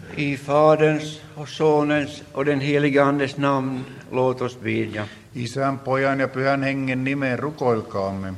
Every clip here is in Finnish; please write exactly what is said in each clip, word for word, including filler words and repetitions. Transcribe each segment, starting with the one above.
I Faderns och Sonens och den helige Andes namn, låt oss bedja. Isän, Pojan ja Pyhän Hengen nimeen rukoilkaamme.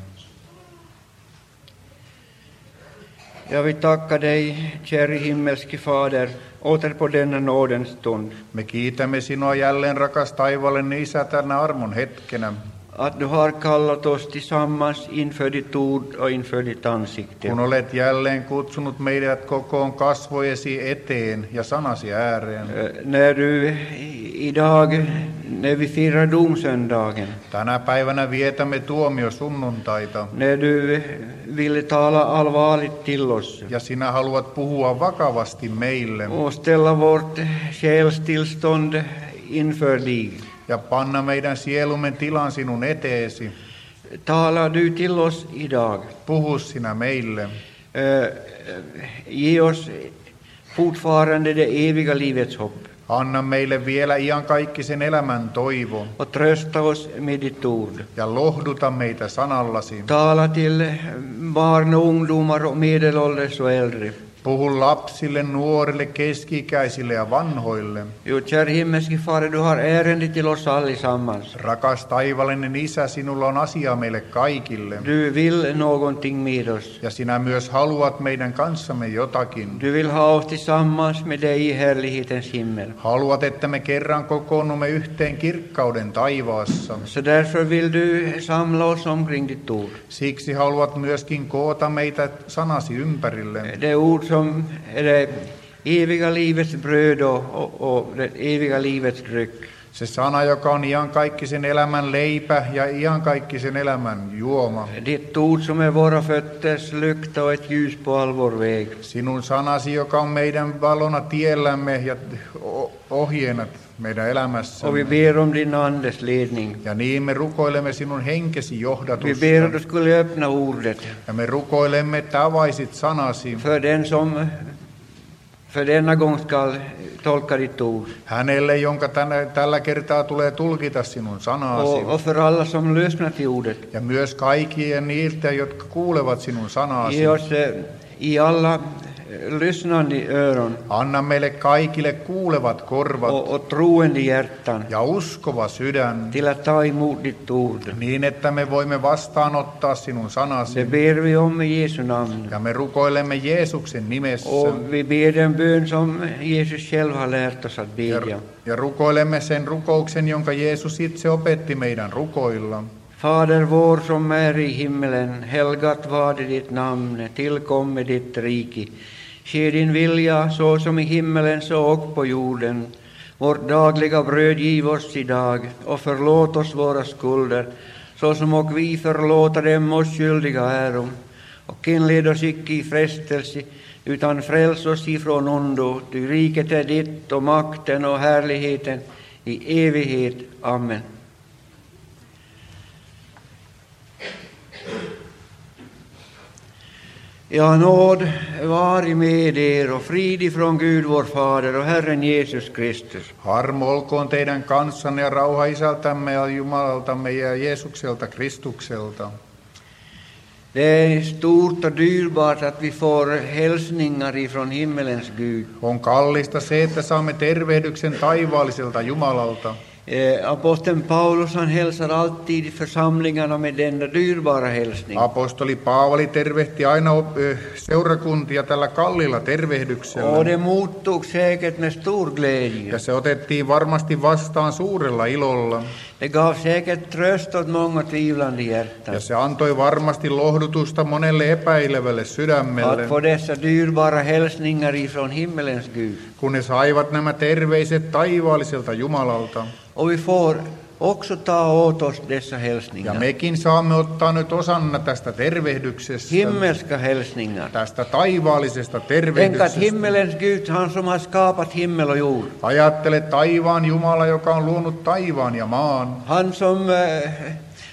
Jag vill tacka dig, käre himmelske Fader, åter på denna nådens stund. Me kiitämme sinua jälleen, rakas taivaallinen Isä, tänä armon hetkenä. Att du har kallat oss tillsammans inför ditt ord och inför ditt ansikte. Kun olet jälleen kutsunut meidät kokoon kasvojesi eteen ja sanasi ääreen. När du idag, när vi firar domsöndagen. Tänä päivänä vietämme tuomiosunnuntaita. När du vill tala allvarligt till oss. Ja sinä haluat puhua vakavasti meille. Och ställa vårt själstillstånd inför dig. Ja panna meidän sielumme tilan sinun eteesi. Tala du till oss idag. Puhu sinä meille. Uh, ge oss fortfarande det eviga livets hopp. Anna meille vielä iankaikkisen elämän toivo. Och trösta oss med ditt ord. Ja lohduta meitä sanallasi. Tala till barn och ungdomar och medelålders och äldre. Puhu lapsille, nuorille, keski-ikäisille ja vanhoille. Jo, kära himmelske Fader, du har ärende till oss allesammans. Rakas taivallinen Isä, sinulla on asia meille kaikille. Du vill någonting med oss. Ja sinä myös haluat meidän kanssamme jotakin. Du vill ha oss tillsammans med dig i härlighetens himmel. Haluat, että me kerran kokoonnumme yhteen kirkkauden taivaassa. Så därför vill du samla oss omkring ditt ord. Siksi haluat myöskin koota meitä sanasi ympärille. Det ord som är det eviga livets bröd och, och, och det eviga livets dryck. Se sana, joka on iankaikkisen elämän leipä ja iankaikkisen elämän juoma. Ditt ord som är våra fötters lykta och ett ljus på all vår väg. Sinun sanasi, joka on meidän valona tiellämme ja ohjeena meidän elämässämme. Och vi ber om din andes ledning. Ja niin me rukoilemme sinun henkesi johdatusta. Vi ber att du skulle öppna ordet. Ja me rukoilemme, että avaisit sanasi. För den som för denna gång ska tolka ditt ord. Hänelle, jonka tänä, tällä kertaa tulee tulkita sinun sanasi. Och, och för alla som lyssnar till ordet. Ja myös kaikkien niiltä, jotka kuulevat sinun sanasi. Ge oss i alla lyssnande öron. Anna meille kaikille kuulevat korvat. Och, och troende hjärtan. Ja uskova sydän. Till att ta emot ditt ord. Niin, että me voimme vastaanottaa sinun sanasi. Det ber vi om i Jesu namn. Ja me rukoilemme Jeesuksen nimessä. Och vi ber den bön som Jesus själv har lärt oss att bedja. Ja, ja rukoilemme sen rukouksen, jonka Jeesus itse opetti meidän rukoilla. Fader vår som är i himmelen, helgat varde ditt namn, tillkomme ditt rike. Ske din vilja så som i himmelen så och på jorden. Vårt dagliga bröd giv oss idag och förlåt oss våra skulder, så som och vi förlåta dem oss skyldiga äro. Och inled oss icke i frestelse, utan fräls oss ifrån ondo. Ty riket är ditt och makten och härligheten i evighet. Amen. Ja, nåd vare med er och frid ifrån Gud vår Fader och Herren Jesus Kristus. Armo olkoon teidän kanssanne ja rauha Isältämme ja Jumalaltamme ja Jeesukselta Kristukselta. Det är stort och dyrbart att vi får hälsningar ifrån himmelens Gud. On kallista se, että saamme tervehdyksen taivaalliselta Jumalalta. Eh, Aposteln Paulus han hälsar alltid i församlingarna med denna dyrbara hälsning. Apostoli Paavali tervehti aina seurakuntia tällä kallilla tervehdyksellä. Och det mottog säkert med stor glädje. Ja se otettiin varmasti vastaan suurella ilolla. Det gav säkert tröst åt många tvivlande hjärtan. Ja se antoi varmasti lohdutusta monelle epäilevälle sydämelle. Att få dessa dyrbara hälsningar ifrån himmelens Gud. Kun ne saivat nämä terveiset taivaalliselta Jumalalta. Och vi får också ta åt oss dessa hälsningar. Ja mekin saamme ottaa nyt osanna tästä tervehdyksestä. Himmelska hälsningar. Tästä taivaallisesta Tänk tervehdyksestä. att himmelens Gud, han som har skapat himmel och jord. Ajattele taivaan Jumala, joka on luonut taivaan ja maan. Han som äh,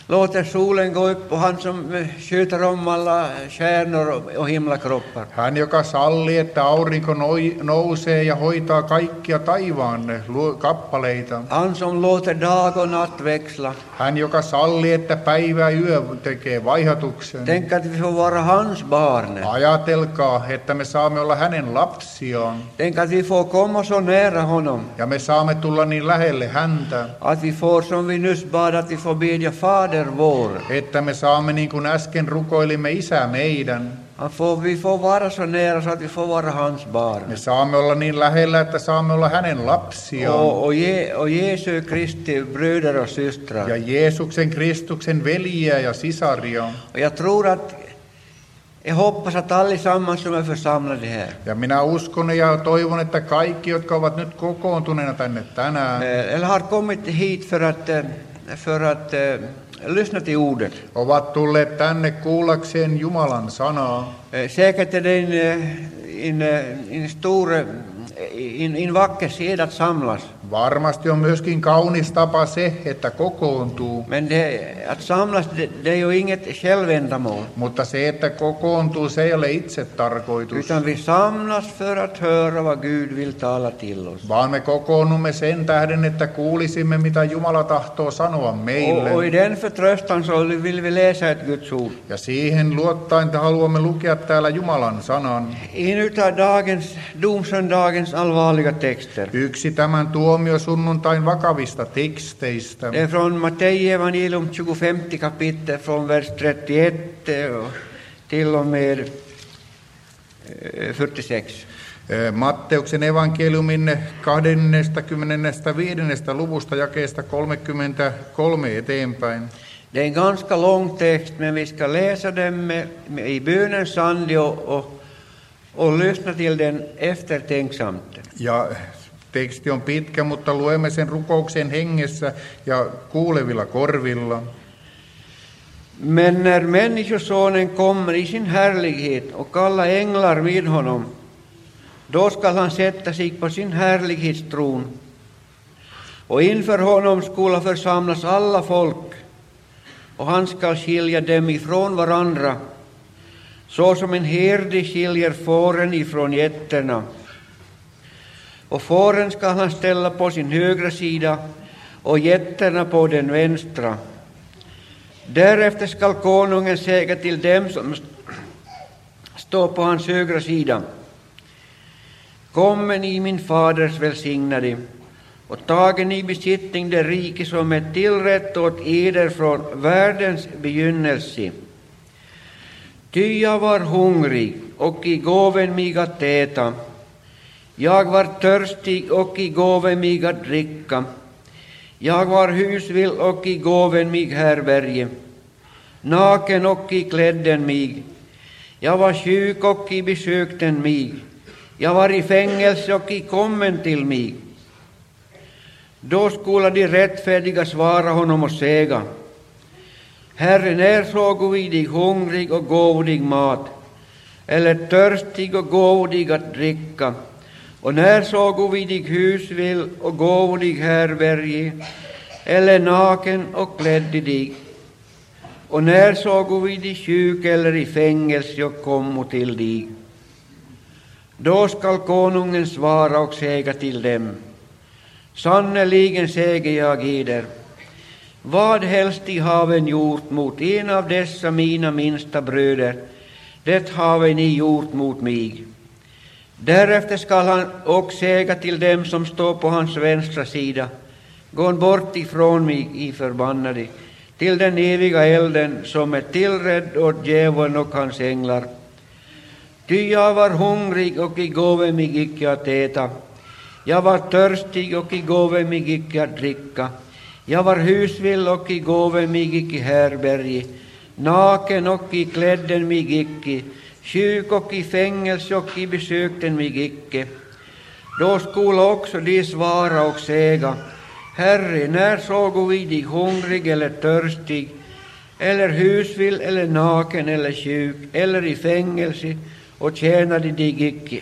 låter solen gå upp och han som skjuter om alla stjärnor och himlakroppar. Hän, joka sallii, että aurinko noi- nousee ja hoitaa kaikkia taivaan luo- kappaleita. Han som låter dag och natt växla. Hän, joka sallii, että päivä ja yö tekee vaihatuksen. Tänk att vi får vara hans barn. Ajatelkaa, että me saamme olla hänen lapsiaan. Tänk att vi får komma så nära honom. Ja me saamme tulla niin lähelle häntä, Att vi får, som vi nyss bad, att vi får bedja Fader vår. että me saamme niin kuin äsken rukoilimme Isä meidän. Att får, vi får vara så nära så att vi får vara hans barn. Me saamme olla niin lähellä, että saamme olla hänen lapsiaan. Och, och, Je, och Jesu Kristi bröder och systrar. Ja Jeesuksen Kristuksen veljiä ja sisaria. Och jag tror att, jag hoppas att allesammans som är församlade här, Ja minä uskon ja toivon, että kaikki, jotka ovat nyt kokoontuneena tänne tänään, eh, eller har kommit hit för att, eh, för att eh, lyssna till ordet. ovat tulleet tänne kuullakseen Jumalan sanaa. Eh, Säkert är det en, eh, en, eh, en stor, eh, en, en vacker sed att samlas. Varmasti on myöskin kaunis tapa se, että kokoontuu. Men det, att samlas, det, det är ju inget självändamål. Mutta se, että kokoontuu, se ei ole itse tarkoitus. Utan vi samlas för att höra vad Gud vill tala till oss. Vaan me kokoonnumme sen tähden, että kuulisimme, mitä Jumala tahtoo sanoa meille. Och, och i den förtröstan så vill vi läsa ett Guds ord. Ja siihen luottaen haluamme lukea täällä Jumalan sanan. En utav dagens, domsöndagens allvarliga texter. Yksi tämän tuomiosunnuntain vakavista teksteistä. Det är från Matteus evangelium tjugofemte kapitel från vers trettioett och till och med eh, fyrtiosex. Eh, Matteuksen evankeliumin kaksikymmentäviisi luvusta jakeesta kolmekymmentäkolme eteenpäin. Det är en ganska lång text, men vi ska läsa den med, med, i bönens ande och, och, och lyssna till den eftertänksamt. Ja teksti on pitkä, mutta luemme sen rukouksen hengessä ja kuulevilla korvilla. Men när Människosonen kommer i sin härlighet och alla änglar vid honom, då skall han sätta sig på sin härlighetstron. Och inför honom skola församlas alla folk, och han skall skilja dem ifrån varandra, så som en herde skiljer fåren ifrån getterna. Och fåren skall han ställa på sin högra sida och getterna på den vänstra. Därefter skall konungen säga till dem som står på hans högra sida: Kommen i min faders välsignade, och tagen i besittning det rike som är tillrätt åt eder från världens begynnelse. Ty jag var hungrig, och I gåven mig att äta. Jag var törstig, och I gåven mig att dricka. Jag var husvill, och I gåven mig härberge. Naken, och I klädden mig. Jag var sjuk, och I besökten mig. Jag var i fängelse, och I kommen till mig. Då skola de rättfärdiga svara honom och säga: Herre, när såg vi dig hungrig och gåvo dig mat, eller törstig och gåvo dig att dricka? Och när såg vi dig husvill och gåvo dig härberge, eller naken och klädde dig? Och när såg vi dig sjuk eller i fängelse och kom till dig? Då skall konungen svara och säga till dem: Sannerligen säger jag eder, vad helst I haven gjort mot en av dessa mina minsta bröder, det haven ni gjort mot mig. Därefter skall han också säga till dem som står på hans vänstra sida: Gå bort ifrån mig, I förbannade, till den eviga elden som är tillrädd åt djävulen och hans änglar. Ty jag var hungrig, och I gåve mig icke att äta. Jag var törstig, och I gåve mig icke att dricka. Jag var husvill, och I gåve mig icke härberge. Naken, och I klädden mig icke. Sjuk, och I fängelse, och I besökten mig icke. Då skola också de svara och säga: Herre, när såg vi dig hungrig eller törstig, eller husvill, eller naken, eller sjuk, eller i fängelse, och tjänade dig icke?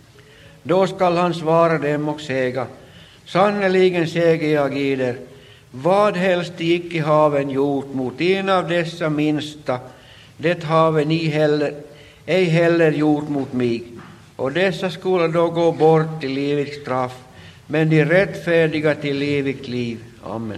Då skall han svara dem och säga: Sannerligen säger jag eder, Vad helst icke haven gjort mot en av dessa minsta, det haven ni heller, ej heller gjort mot mig. Och dessa skulle då gå bort till evigt straff, men de rättfärdiga till evigt liv. Amen.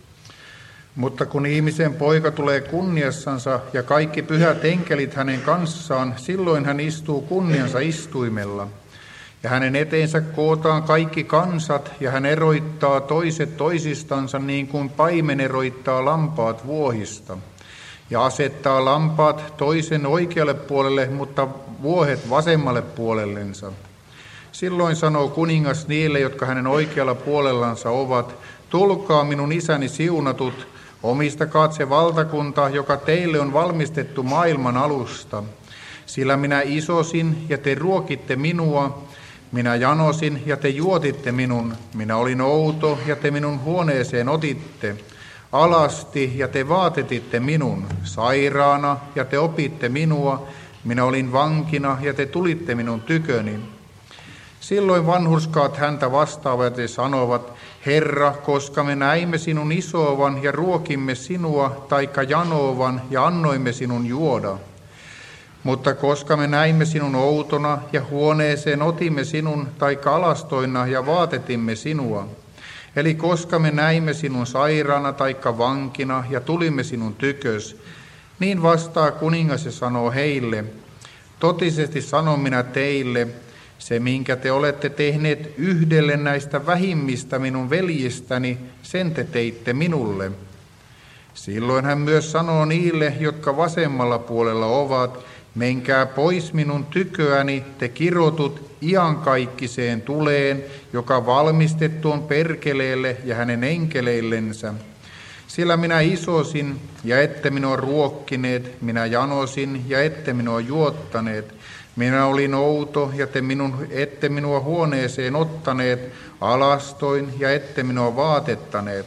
Mutta kun ihmisen poika tulee kunniassansa ja kaikki pyhät enkelit hänen kanssaan, silloin hän istuu kunniansa istuimella. Ja hänen eteensä kootaan kaikki kansat, ja hän eroittaa toiset toisistansa niin kuin paimen eroittaa lampaat vuohista. Ja asettaa lampaat toisen oikealle puolelle, mutta vuohet vasemmalle puolellensa. Silloin sanoo kuningas niille, jotka hänen oikealla puolellansa ovat, tulkaa minun isäni siunatut, omistakaa se valtakunta, joka teille on valmistettu maailman alusta. Sillä minä isosin ja te ruokitte minua, minä janosin ja te juotitte minun, minä olin outo ja te minun huoneeseen otitte. Alasti ja te vaatetitte minun, sairaana ja te opitte minua, minä olin vankina ja te tulitte minun tyköni. Silloin vanhurskaat häntä vastaavat ja sanovat, Herra, koska me näimme sinun isovan ja ruokimme sinua, taikka janovan ja annoimme sinun juoda. Mutta koska me näimme sinun outona ja huoneeseen otimme sinun, taikka alastoina ja vaatetimme sinua. Eli koska me näimme sinun sairaana taikka vankina ja tulimme sinun tykös, niin vastaa kuningas ja sanoo heille, totisesti sanon minä teille, se minkä te olette tehneet yhdelle näistä vähimmistä minun veljistäni, sen te teitte minulle. Silloin hän myös sanoo niille, jotka vasemmalla puolella ovat, menkää pois minun tyköäni, te kirotut iankaikkiseen tuleen, joka valmistettu on perkeleelle ja hänen enkeleillensä. Sillä minä isosin ja ette minua ruokkineet, minä janosin ja ette minua juottaneet. Minä olin outo ja te minun, ette minua huoneeseen ottaneet, alastoin ja ette minua vaatettaneet.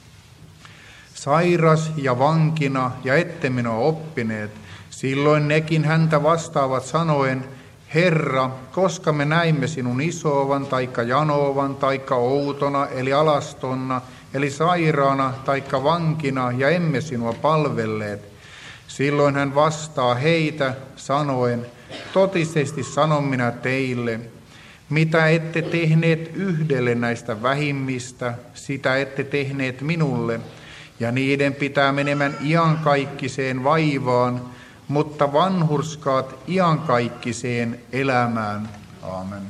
Sairas ja vankina ja ette minua oppineet. Silloin nekin häntä vastaavat sanoen, Herra, koska me näimme sinun isovan, taikka janovan, taikka outona, eli alastonna, eli sairaana, taikka vankina, ja emme sinua palvelleet. Silloin hän vastaa heitä sanoen, totisesti sanon minä teille, mitä ette tehneet yhdelle näistä vähimmistä, sitä ette tehneet minulle, ja niiden pitää menemään iankaikkiseen vaivaan, mutta vanhurskaat iankaikkiseen elämään. Aamen.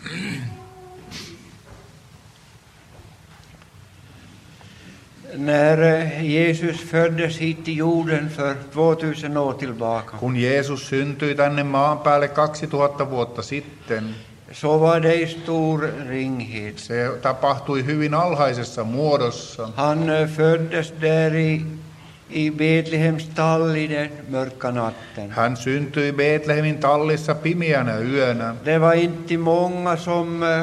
När Jesus föddes hit till jorden för tvåtusen år tillbaka, Kun Jeesus syntyi tänne maan päälle kaksituhatta vuotta sitten, så var det i stor ringhet. se tapahtui hyvin alhaisessa muodossa. Han föddes där i, i Betlehems stall i den mörka natten. Hän syntyi Betlehemin tallissa pimeänä yönä. Det var inte många som äh,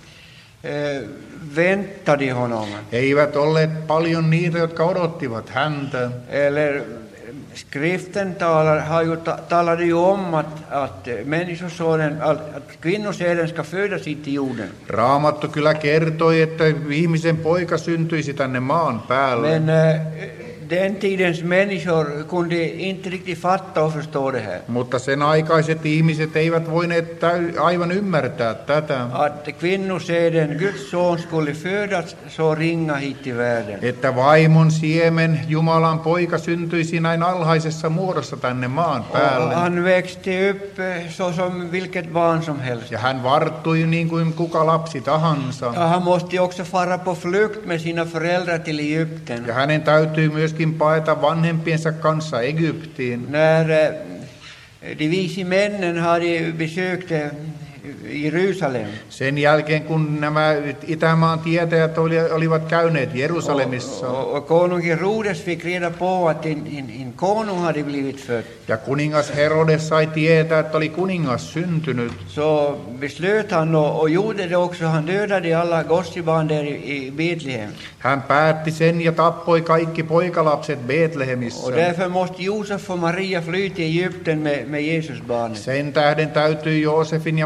väntade honom. Eivät olleet paljon niitä, jotka odottivat häntä. Eller skriften talar, har ju, talade ju om att, att människosonen, att kvinnosäden ska födas hit till jorden. Raamattu kyllä kertoi, että ihmisen poika syntyisi tänne maan päälle. Men äh, den tidens människor kunde inte riktigt fatta och förstå det här. Mutta sen aikaiset ihmiset eivät voineet täy- aivan ymmärtää tätä. Att kvinnosäden, Guds son, skulle födas så ringa hit till världen. Että vaimon siemen, Jumalan poika, syntyisi näin alhaisessa muodossa tänne maan Och päälle. han växte upp så som vilket barn som helst. Ja hän varttui niin kuin kuka lapsi tahansa. Ja han måste ju också fara på flykt med sina föräldrar till Egypten. Ja hänen täytyy myöskin paeta vanhempiensa kanssa Egyptiin. När eh, de vise männen hade besökt eh, Jerusalem. Sen jälkeen, kun nämä Itämaan tietäjät oli, olivat käyneet Jerusalemissa. Och, och konung Herodes fick reda på att en, en, en konung hade blivit född. Ja kuningas Herodes sai tietää, että oli kuningas syntynyt. Så beslöt han och, och gjorde det också. Han dödade alla gossebarn där i, i Betlehem. Hän päätti sen ja tappoi kaikki poikalapset Betlehemissä. Och därför måste Josef och Maria fly till Egypten med, med Jesusbarnet. Sen tähden täytyy Joosefin ja Marian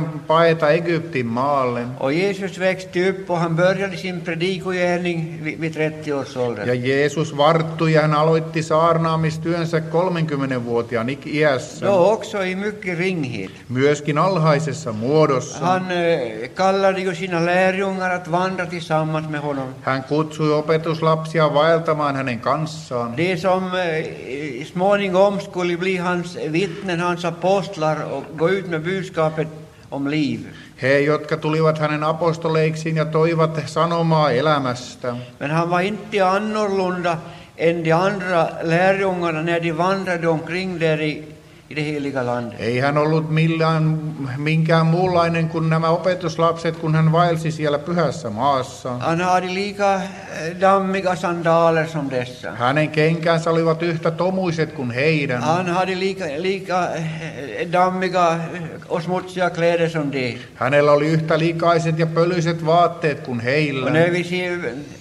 heidän paeta Egyptin maalle. Och Jesus växte upp och han började sin predikogärning vid vid trettio års ålder. Ja Jeesus varttui ja hän aloitti saarnaamistyönsä kolmekymmentävuotiaan ik- iässä, Då också i mycket ringhet. myöskin alhaisessa muodossa. Han eh, kallade ju sina lärjungar att vandra tillsammans med honom. Hän kutsui opetuslapsia vaeltamaan hänen kanssaan. Det som eh, småningom skulle bli hans vittnen, hans apostlar och gå ut med budskapet om liv. He, jotka tulivat hänen apostoleiksiin ja toivat sanomaa elämästä. Men han var inte annorlunda än de andra lärjungarna när de vandrade omkring där i, i det heliga landet. Ei hän ollut millään, minkään muunlainen kuin nämä opetuslapset, kun hän vaelsi siellä pyhässä maassa. Han hade lika eh, dammiga sandaler som dessa. Hänen kenkänsä olivat yhtä tomuiset kuin heidän. Han hade lika, lika eh, dammiga och smutsiga kläder som de. Hänellä oli yhtä likaiset ja pölyiset vaatteet kuin heillä. Och när vi ser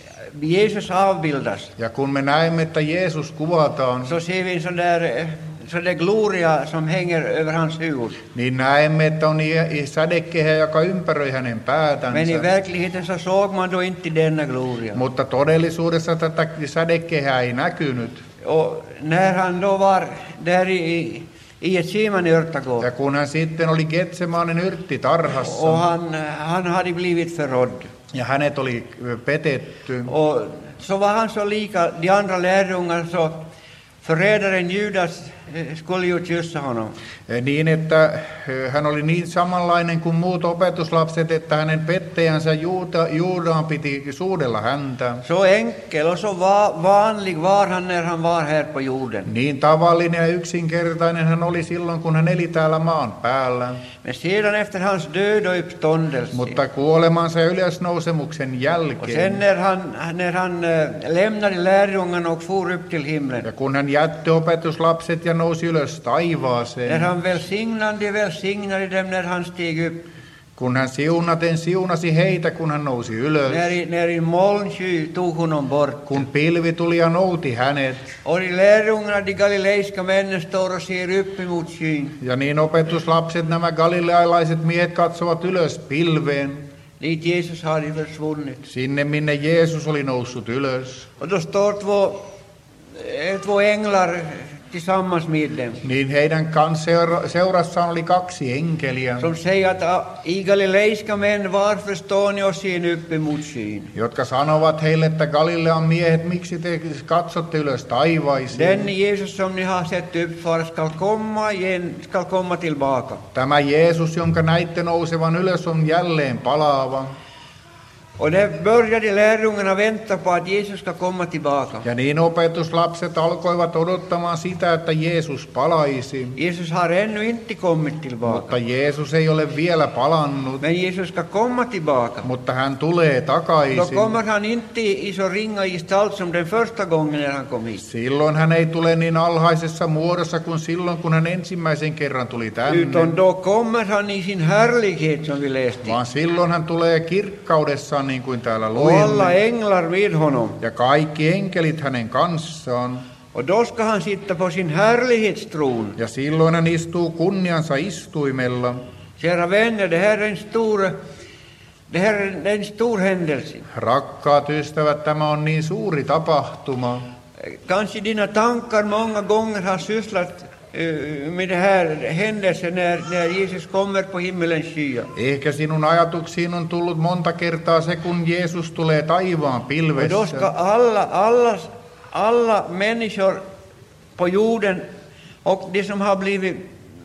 Jesus avbildas Ja kun me näemme, että Jeesus kuvataan, så ser vi en sån där, eh, sån där gloria som hänger över hans huvud. niin näemme, että on i- i sädekehä, joka ympäröi hänen Men i päätänsä. verkligheten så såg man då inte denna gloria. Mutta todellisuudessa tätä sädekehää ei näkynyt. Och när han då var där i, i ett Simon-örtagård Ja kun hän sitten oli Getsemaanen och yrttitarhassa, han, han hade blivit förrådd. ja hänet oli petetty, Och så var han så lika de andra lärjungarna så förrädaren Judas eh, skulle ju kyssa honom. niin että eh, hän oli niin samanlainen kuin muut opetuslapset, että hänen pettäjänsä Juuda, Juudaan piti suudella häntä. Så enkel och så va, vanlig var han när han var här på jorden. Niin tavallinen ja yksinkertainen hän oli silloin, kun hän eli täällä maan päällä. Men sedan efter hans död och uppståndelse Mutta kuolemansa ja ylösnousemuksen och sen jälkeen, när han, när han eh, lämnade lärjungarna och for upp till himlen, ja kun hän jätti opetuslapset ja nousi ylös när taivaaseen, han välsignade, välsignade dem när han steg upp, kun hän siunaten siunasi heitä, kun hän nousi ylös, när, i- när en molnsky tog honom bort. kun pilvi tuli ja nouti hänet, Och de lärjungarna, de galileiska männen, står och ser upp emot skyn. ja niin opetuslapset, nämä galilealaiset miehet katsovat ylös pilveen, Dit Jesus hade försvunnit. sinne minne Jeesus oli noussut ylös. Och då står två, eh, två änglar tillsammans med dem, Niin heidän kanssa seura- seurassaan oli kaksi enkeliä, som säger att ah, i galileiska män, varför står ni och ser upp emot skyn? jotka sanovat heille, että Galilean miehet, miksi te katsotte ylös taivaisiin? Den Jesus som ni har sett uppfara skall komma igen, skall komma tillbaka. Tämä Jeesus, jonka näitte nousevan ylös, on jälleen palaava. Och där började lärjungarna vänta på att Jesus ska komma tillbaka. Ja niin opetuslapset alkoivat odottamaan sitä, että Jeesus palaisi. Jesus har ännu inte kommit tillbaka. Mutta Jeesus ei ole vielä palannut, Men Jesus ska komma tillbaka. mutta hän tulee Då takaisin. kommer han inte i så ringa gestalt som den första gången när han kom hit. Silloin hän ei tule niin alhaisessa muodossa kuin silloin, kun hän ensimmäisen kerran tuli tänne. Utan då kommer han i sin härlighet som vi läste. Vaan silloin hän tulee kirkkaudessaan, niin kuin täällä Och alla luimme. änglar vid honom. Ja kaikki enkelit hänen kanssaan. Och då ska han sitta på sin härlighetstron. Ja silloin hän istuu kunniansa istuimella. Kära vänner, det här är en stor, det här är en stor händelse. Rakkaat ystävät, tämä on niin suuri tapahtuma. Kanske dina tankar många gånger har sysslat eh, med det här händelsen när, när Jesus kommer på himmelens skya. Ehkä sinun ajatuksiin on tullut monta kertaa se, kun Jeesus tulee taivaan Och då ska pilvessä. alla, alla, alla människor på jorden och de som har blivit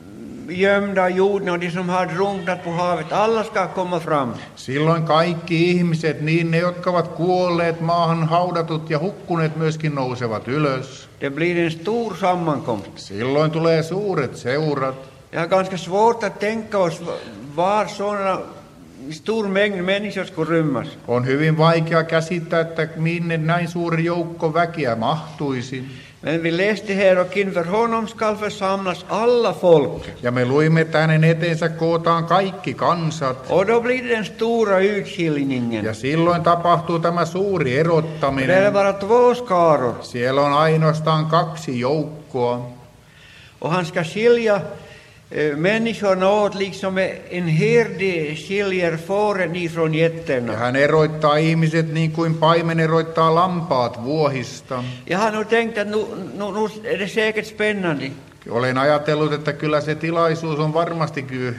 gömda av jorden och de som har drunknat på havet, alla ska komma fram. Silloin kaikki ihmiset, niin ne, jotka ovat kuolleet, maahan haudatut ja hukkuneet, myöskin nousevat ylös. Det blir en stor sammankomst. Silloin tulee suuret seurat. Det är ganska svårt att tänka oss var sådana stor mängd människor skulle rymmas. On hyvin vaikea käsittää, että minne näin suuri joukko väkeä mahtuisi. Men vi läste här och inför honom skall församlas alla folk. Ja me luimme, että hänen eteensä kootaan kaikki kansat. Och då blir det den stora utskiljningen. Ja silloin tapahtuu tämä suuri Det är erottaminen. bara två skaror. Siellä on ainoastaan kaksi joukkoa. Och han ska skilja eh, människorna åt liksom en herde skiljer fåren ifrån Ja getterna. hän erottaa ihmiset niin kuin paimen erottaa lampaat vuohista. Jag har nog tänkt att nu, nu, nu är det säkert spännande. Olen ajatellut, että kyllä se tilaisuus on varmasti ky-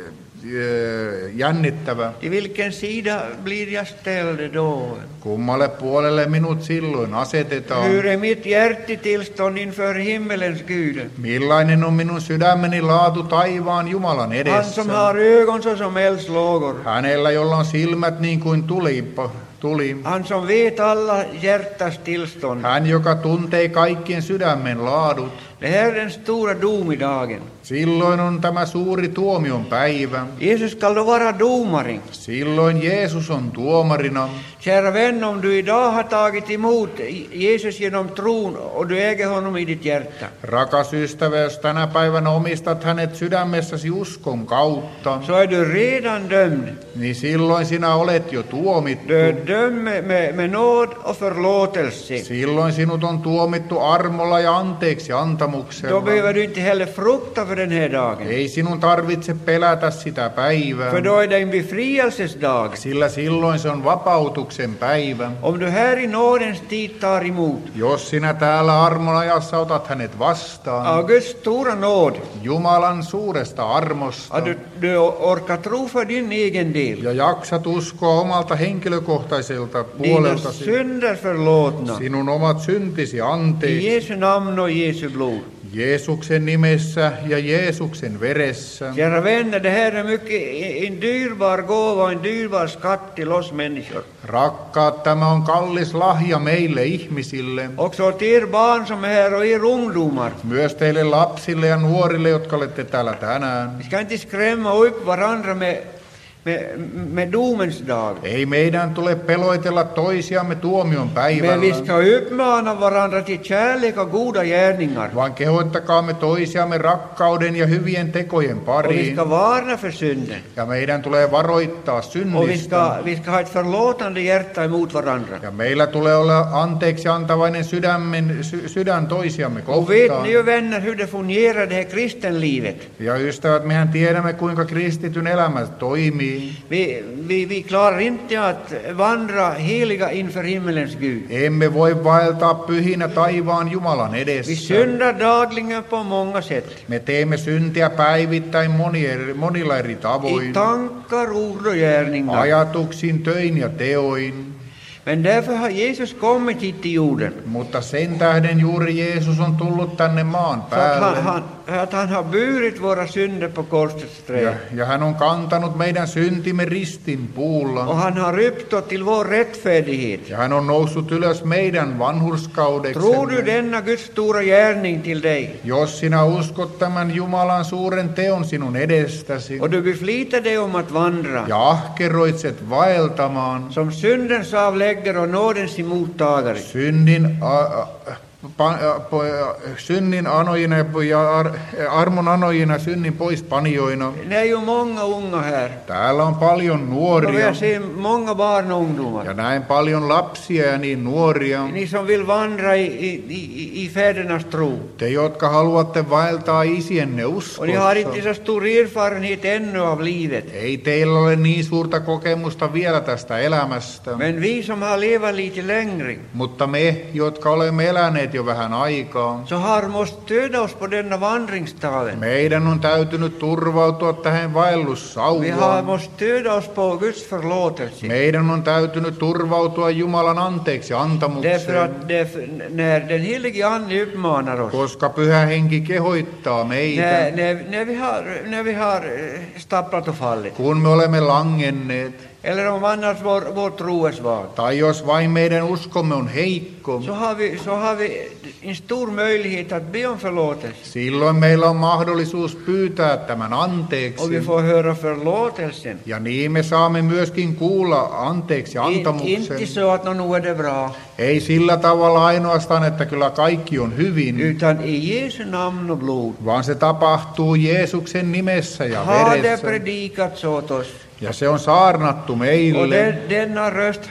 äh, jännittävä. Till vilken sida blir jag ställd då? Kummalle puolelle minut silloin asetetaan? Hur är mitt hjärtetillstånd inför himmelens Gud? Millainen on minun sydämeni laatu taivaan Jumalan Han edessä? som har ögon så som eldslågor. Hänellä, jolla on silmät niin kuin tuli. tuli. Han som vet alla hjärtas tillstånd. Hän, joka tuntee kaikkien sydämen laadut. Det här är den stora domedagen. Silloin on tämä suuri tuomion päivä. Jesus skall då vara domare. Silloin Jeesus on tuomarina. Kära vän, om du idag har tagit emot Jesus genom tron och du äger honom i ditt hjärta, Rakas ystävä, jos tänä päivänä omistat hänet sydämessäsi uskon kautta, så är du redan dömd. niin silloin sinä olet jo tuomittu. Du är dömd med, med, med nåd och förlåtelse. Silloin sinut on tuomittu armolla ja anteeksi Då antamuksella. behöver du inte heller frukta för den här dagen. Ei sinun tarvitse pelätä sitä päivää, För då är det en befrielsesdag. sillä silloin se on vapautuksen päivä. Om du här i nådens tid tar emot Jos sinä täällä armon ajassa otat hänet vastaan, av Guds stora nåd, Jumalan suuresta armosta, att du, du orkar tro för din egen del, ja jaksat uskoa omalta henkilökohtaiselta dina puoleltasi, synder förlåtna, sinun omat syntisi i anteeksi, Jesu namn och Jesu blod. Jeesuksen nimessä ja Jeesuksen veressä. Kära vänner, det här är mycket en dyrbar gåva, en dyrbar skatt till oss människor. Rakkaat, tämä on kallis lahja meille ihmisille, Också till er barn som är här och er ungdomar. myös teille lapsille ja nuorille, jotka olette täällä tänään. Vi ska inte skrämma upp varandra med, med, med domens dag. Ei meidän tule peloitella toisiamme tuomion Men vi päivällä, ska uppmana varandra till kärlek och goda gärningar. vaan kehottakaamme toisiamme rakkauden ja hyvien tekojen Och vi pariin. ska varna för synden. Ja meidän tulee varoittaa Och vi synnistä. ska, vi ska ha ett förlåtande hjärta emot varandra. Ja meillä tulee olla anteeksi antavainen sydämen, sy, sydän toisiamme Och vet kohtaan. ni ju vänner hur det fungerar det här kristenlivet? Ja ystävät, mehän tiedämme, kuinka kristityn elämä toimii. Vi, vi, vi klarar inte att vandra heliga inför himmelens Gud. Emme voi vaeltaa pyhinä taivaan Jumalan Vi edessä. syndar dagligen på många sätt. Me teemme syntiä päivittäin moni eri, monilla eri I tavoin. tankar, ord och gärningar. Ajatuksin, töin ja teoin. Men därför har Jesus kommit hit till jorden. Mutta sen tähden juuri Jeesus on tullut tänne maan Så att han, päälle. han, att han har burit våra synder på korsets Ja, träd. ja hän on kantanut meidän syntimme ristin Och puulla. han har uppstått till vår rättfärdighet. Ja hän on noussut ylös meidän Tror du vanhurskaudeksemme. denna Guds stora gärning till dig? Jos sinä uskot tämän Jumalan suuren teon sinun edestäsi Och du beflitar dig om att vandra ja ahkeroitset vaeltamaan som syndens avläggare och nådens emottagare. synnin, a, a, pa, a, po, a, synnin anojina ja ar, armon anojina, synnin poispanijoina. Det är ju många unga här. Täällä on paljon Och nuoria jag ser många barn och ja ungdomar. näin paljon lapsia ja niin nuoria. Ni som vill vandra i, i, i, i fädernas tro. Te, jotka haluatte vaeltaa isienne Och ni har inte uskossa. så stor erfarenhet ännu av livet. Ei teillä ole niin suurta kokemusta vielä tästä elämästä. Men vi som har levat lite längre, Mutta me, jotka olemme eläneet jo vähän aikaa, så har måste stödja oss på denna vandringsstaden. meidän on täytynyt turvautua tähän Vi har vaellussauvaan. måste stödja oss på Guds förlåtelse. Meidän on täytynyt turvautua Jumalan anteeksi Därför antamukseen, att därför, när den helige Ande uppmanar oss, koska Pyhä Henki kehottaa när, meitä, när, när, vi har, när vi har eh, stapplat och fallit, kun me olemme langenneet, eller om annars vår, vår tro är svag, tai jos vain meidän uskomme on heikko, så har, vi, så har vi en stor möjlighet att be om förlåtelse. silloin meillä on mahdollisuus pyytää tämän Och vi anteeksi. får höra förlåtelsen. Ja niin me saamme myöskin kuulla anteeksi In, antamuksen. inte så att nu är det bra, Ei sillä tavalla ainoastaan, että kyllä kaikki on hyvin, utan i Jesu namn och blod. vaan se tapahtuu Jeesuksen nimessä ja Har det veressä. predikats åt oss. Ja se on saarnattu Och meille. den, denna röst hörs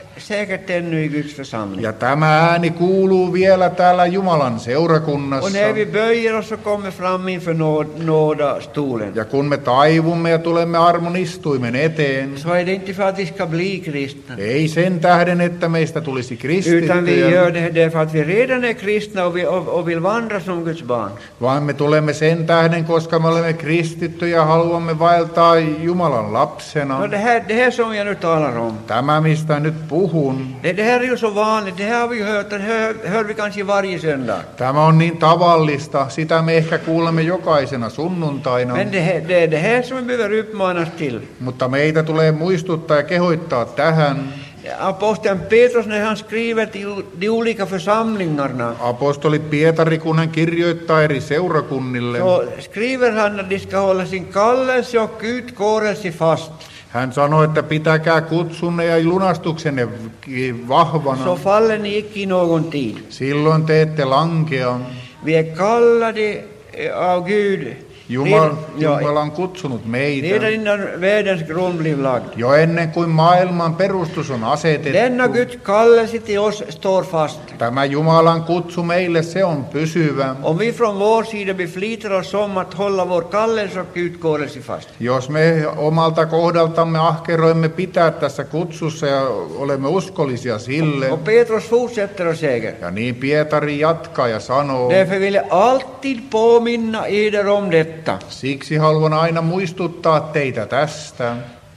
säkert ännu i Guds församling. Ja tämä ääni kuuluu vielä täällä Jumalan seurakunnassa. Och när vi böjer oss och kommer fram inför nåd, nådastolen, Ja kun me taivumme ja tulemme armon istuimen eteen, så är det inte för att vi ska bli kristna. ei sen tähden, että meistä tulisi Utan vi kristittyjä, gör det därför att vi redan är kristna och, vi, och, och vill vandra som Guds barn. vaan me tulemme sen tähden, koska me olemme kristittyjä ja haluamme vaeltaa Jumalan lapsena. Och det, här, det här som jag nu talar om, Tämä, mistä nyt puhun, det, det här är ju så vanligt, det här har vi hört, det hör, hör vi kanske varje söndag. tämä on niin tavallista, sitä me ehkä kuulemme jokaisena sunnuntaina, Men det, här- det är det här som vi behöver uppmanas till. mutta meitä tulee muistuttaa ja kehoittaa tähän. Aposteln Petrus, när han skriver till de olika församlingarna, Apostoli Pietari, kun hän kirjoittaa eri seurakunnille, så skriver han att de ska hålla sin kallelse och utkårelse fast. hän sanoi, että pitäkää kutsunne ja lunastuksenne vahvana. Så faller ni icke i någon tid. Silloin te ette lankea. Vi är kallade av Gud Jumal, ja, Jumala on kutsunut meitä redan innan världens grund blev lagd. jo ennen kuin maailman perustus on Denna asetettu. Guds kallelse till oss står fast. Tämä Jumalan kutsu meille, se on pysyvä. Om vi från vår sida beflitar oss om att hålla vår kallelse och utkårelse fast. Jos me omalta kohdaltamme ahkeroimme pitää tässä kutsussa ja olemme uskollisia sille, Och Petrus fortsätter och säger: ja niin Pietari jatkaa ja sanoo, därför vill jag alltid påminna eder om detta. siksi haluan aina muistuttaa teitä tästä.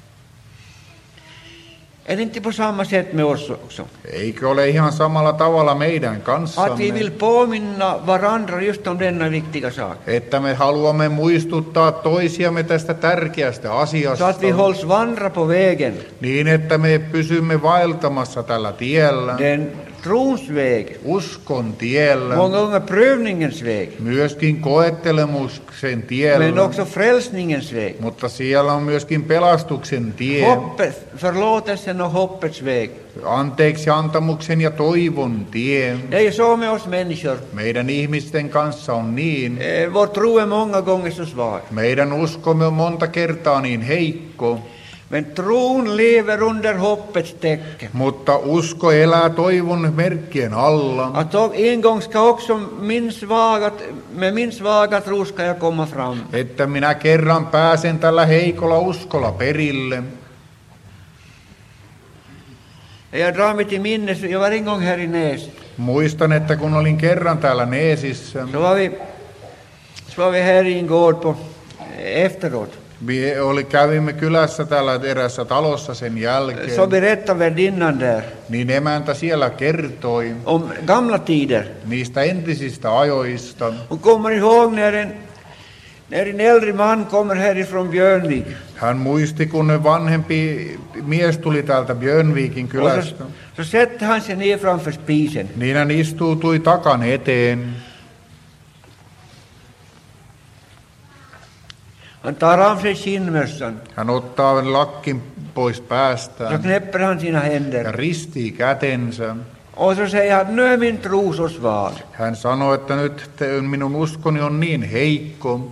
Är det inte på samma sätt med oss också? Eikö ole ihan samalla tavalla meidän Att vi kanssamme, vill påminna varandra just om denna viktiga sak. että me haluamme muistuttaa toisiamme tästä tärkeästä Så asiasta, att vi hålls vandra på vägen. niin että me pysymme vaeltamassa tällä tiellä, Den trons väg. uskon tiellä, Många gånger prövningens väg. myöskin koettelemuksen Men tiellä, också frälsningens väg. mutta siellä on myöskin pelastuksen tie, Hoppet, förlåtelsen och hoppets väg. anteeksi antamuksen ja toivon tie. Det är ju så med oss människor. Meidän ihmisten kanssa on niin. Eh, Vår tro är många gånger så svag. Meidän uskomme on monta kertaa niin heikko, Men tron lever under hoppets täcke. mutta usko elää toivon merkkien alla. Att då en gång ska också min svaga, med min svaga tro ska jag komma fram. Että minä kerran pääsen tällä heikolla uskolla perille. Jag drar mig till minnes, jag var en gång här i Näs. Muistan, että kun olin kerran täällä Neesissä, Så var vi, så var vi här i en gård på efteråt. me oli, kävimme kylässä täällä erässä talossa sen jälkeen, Så berättade värdinnan där niin emäntä siellä kertoi om gamla tider. niistä entisistä ajoista. Hon kommer ihåg när en, när en äldre man kommer härifrån Björnvik. Hän muisti, kun vanhempi mies tuli täältä Björnvikin Och så, kylästä, så sätter han sig ner framför spisen. niin hän istuutui takan eteen. Han tar av sig skinnmössan. Hän ottaa lakkin pois Så päästään knäpper han sina ja händer. ristii kätensä. Och så säger han: nu är min tro så svag. Hän sanoi, että nyt te, minun uskoni on niin heikko.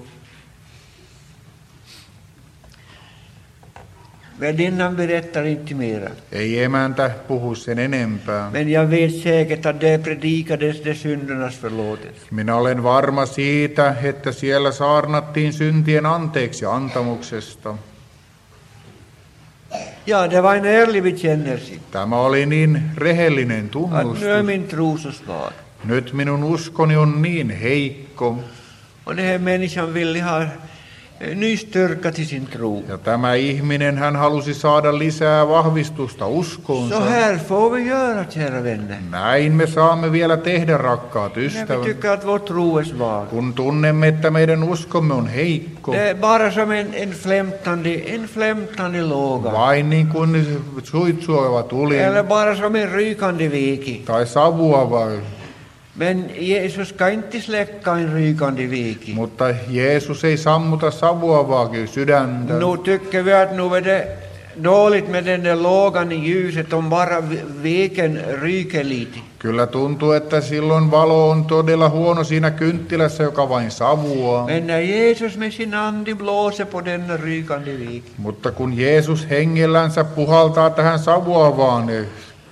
Värdinnan berättar inte mera. Ei emäntä puhu sen enempää. Men jag vet säkert att det predikades det syndernas förlåtelse. Minä olen varma siitä, että siellä saarnattiin syntien anteeksi antamuksesta. Ja, det var en ärlig bekännelse. Tämä oli niin rehellinen Att nu är tunnustus. min tro så svag. Nyt minun uskoni on niin heikko. Och den här människan ville ha eh, ny styrka till sin tro. Ja tämä ihminen, hän halusi saada lisää vahvistusta Så uskoonsa. här får vi göra, kära vänner. Näin me saamme vielä tehdä, rakkaat När vi ystävät. tycker att vår tro är svag. Kun tunnemme, että meidän uskomme on heikko, Det är bara som en, en flämtande, en flämtande låga. vain niin kuin suitsuava tuli Eller bara som en rykande viki. tai savuava, Men Jesus ska inte släcka en rykande viki. mutta Jeesus ei sammuta savuavaa sydäntä. Nu tycker vi att nu är det dåligt med den där lågan i ljuset om bara viken ryker lite. Kyllä tuntuu, että silloin valo on todella huono siinä kynttilässä, joka vain savuaa. Men när Jesus med sin ande blåser på denna rykande vik, Mutta kun Jeesus hengellänsä puhaltaa tähän savuavaan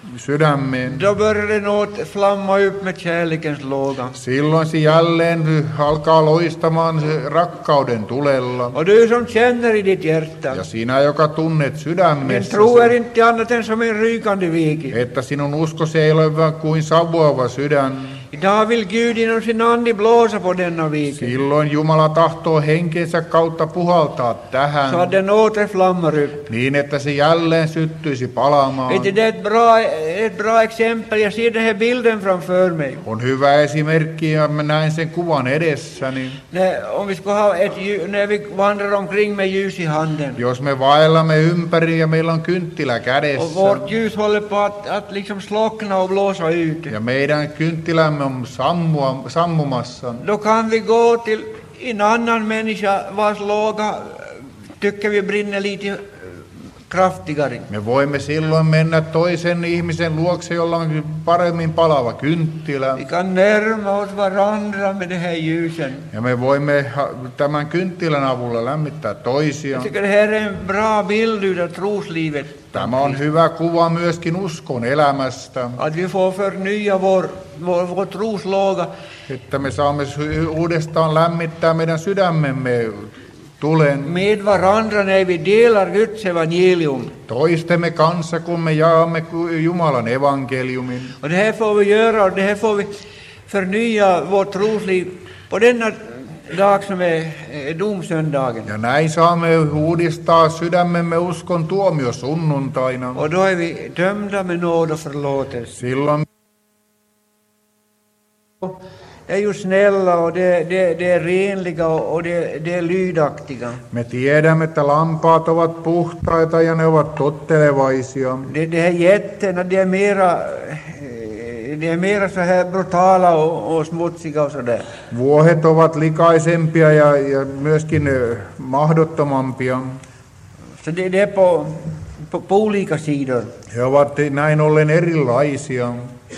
sydämeen. Då börjar den åt flamma upp med kärlekens låga. Silloin se jälleen alkaa loistamaan se rakkauden tulella. Och du som känner i ditt hjärta, Ja sinä, joka tunnet din sydämessä, tro är inte annat än som en rykande viki. että sinun uskosi ei ole vain kuin savuava sydän. Idag vill Gud genom sin ande blåsa på denna viki, Silloin Jumala tahtoo henkensä kautta puhaltaa så att tähän, den åter flammar upp. niin että se jälleen syttyisi palamaan. Vet du, det är ett bra, ett bra exempel. Jag ser den här bilden framför mig. On hyvä esimerkki ja mä näin sen kuvan edessäni. När, om vi ska ha ett, ljus- när vi vandrar omkring med ljus i handen. Jos me vaellamme ympäri ja meillä on kynttilä Och kädessä vårt ljus håller på att, att liksom slockna och blåsa ut. ja meidän kynttilämme on sammua, sammumassa, Då kan vi gå till en annan människa vars låga tycker vi brinner lite eh, kraftigare. me voimme silloin mennä toisen ihmisen luokse, jolla on paremmin palava kynttilä. Vi kan närma oss varandra med det här ljusen. Ja me voimme ha- tämän kynttilän avulla lämmittää toisia. Jag tycker det här är en bra bild utav troslivet. Tämä on hyvä kuva myöskin uskon elämästä, Att vi får förnya vår, vår, vår troslåga että me saamme sy- uudestaan lämmittää meidän sydämemme tulen med varandra när vi delar Guds evangelium. toistemme kanssa, kun me jaamme ku- Jumalan evankeliumin. Och det här får vi göra och det här får vi förnya vårt trosliv på denna dag som är eh, domsöndagen. Ja näin saamme uudistaa sydämemme uskon tuomio sunnuntaina. Och då är vi dömda med nåd och förlåtelse. Silloin Det är ju snälla och det, det, det är renliga och det, det är lydaktiga. me tiedämme, että lampaat ovat puhtaita ja ne ovat tottelevaisia. Det, det här jätterna, de är mera, eh, de är mera så här brutala och, och smutsiga och sådär. Vuohet ovat likaisempia ja, ja myöskin ö, mahdottomampia. Så det, det är på, på, på olika sidor. He ovat näin ollen erilaisia.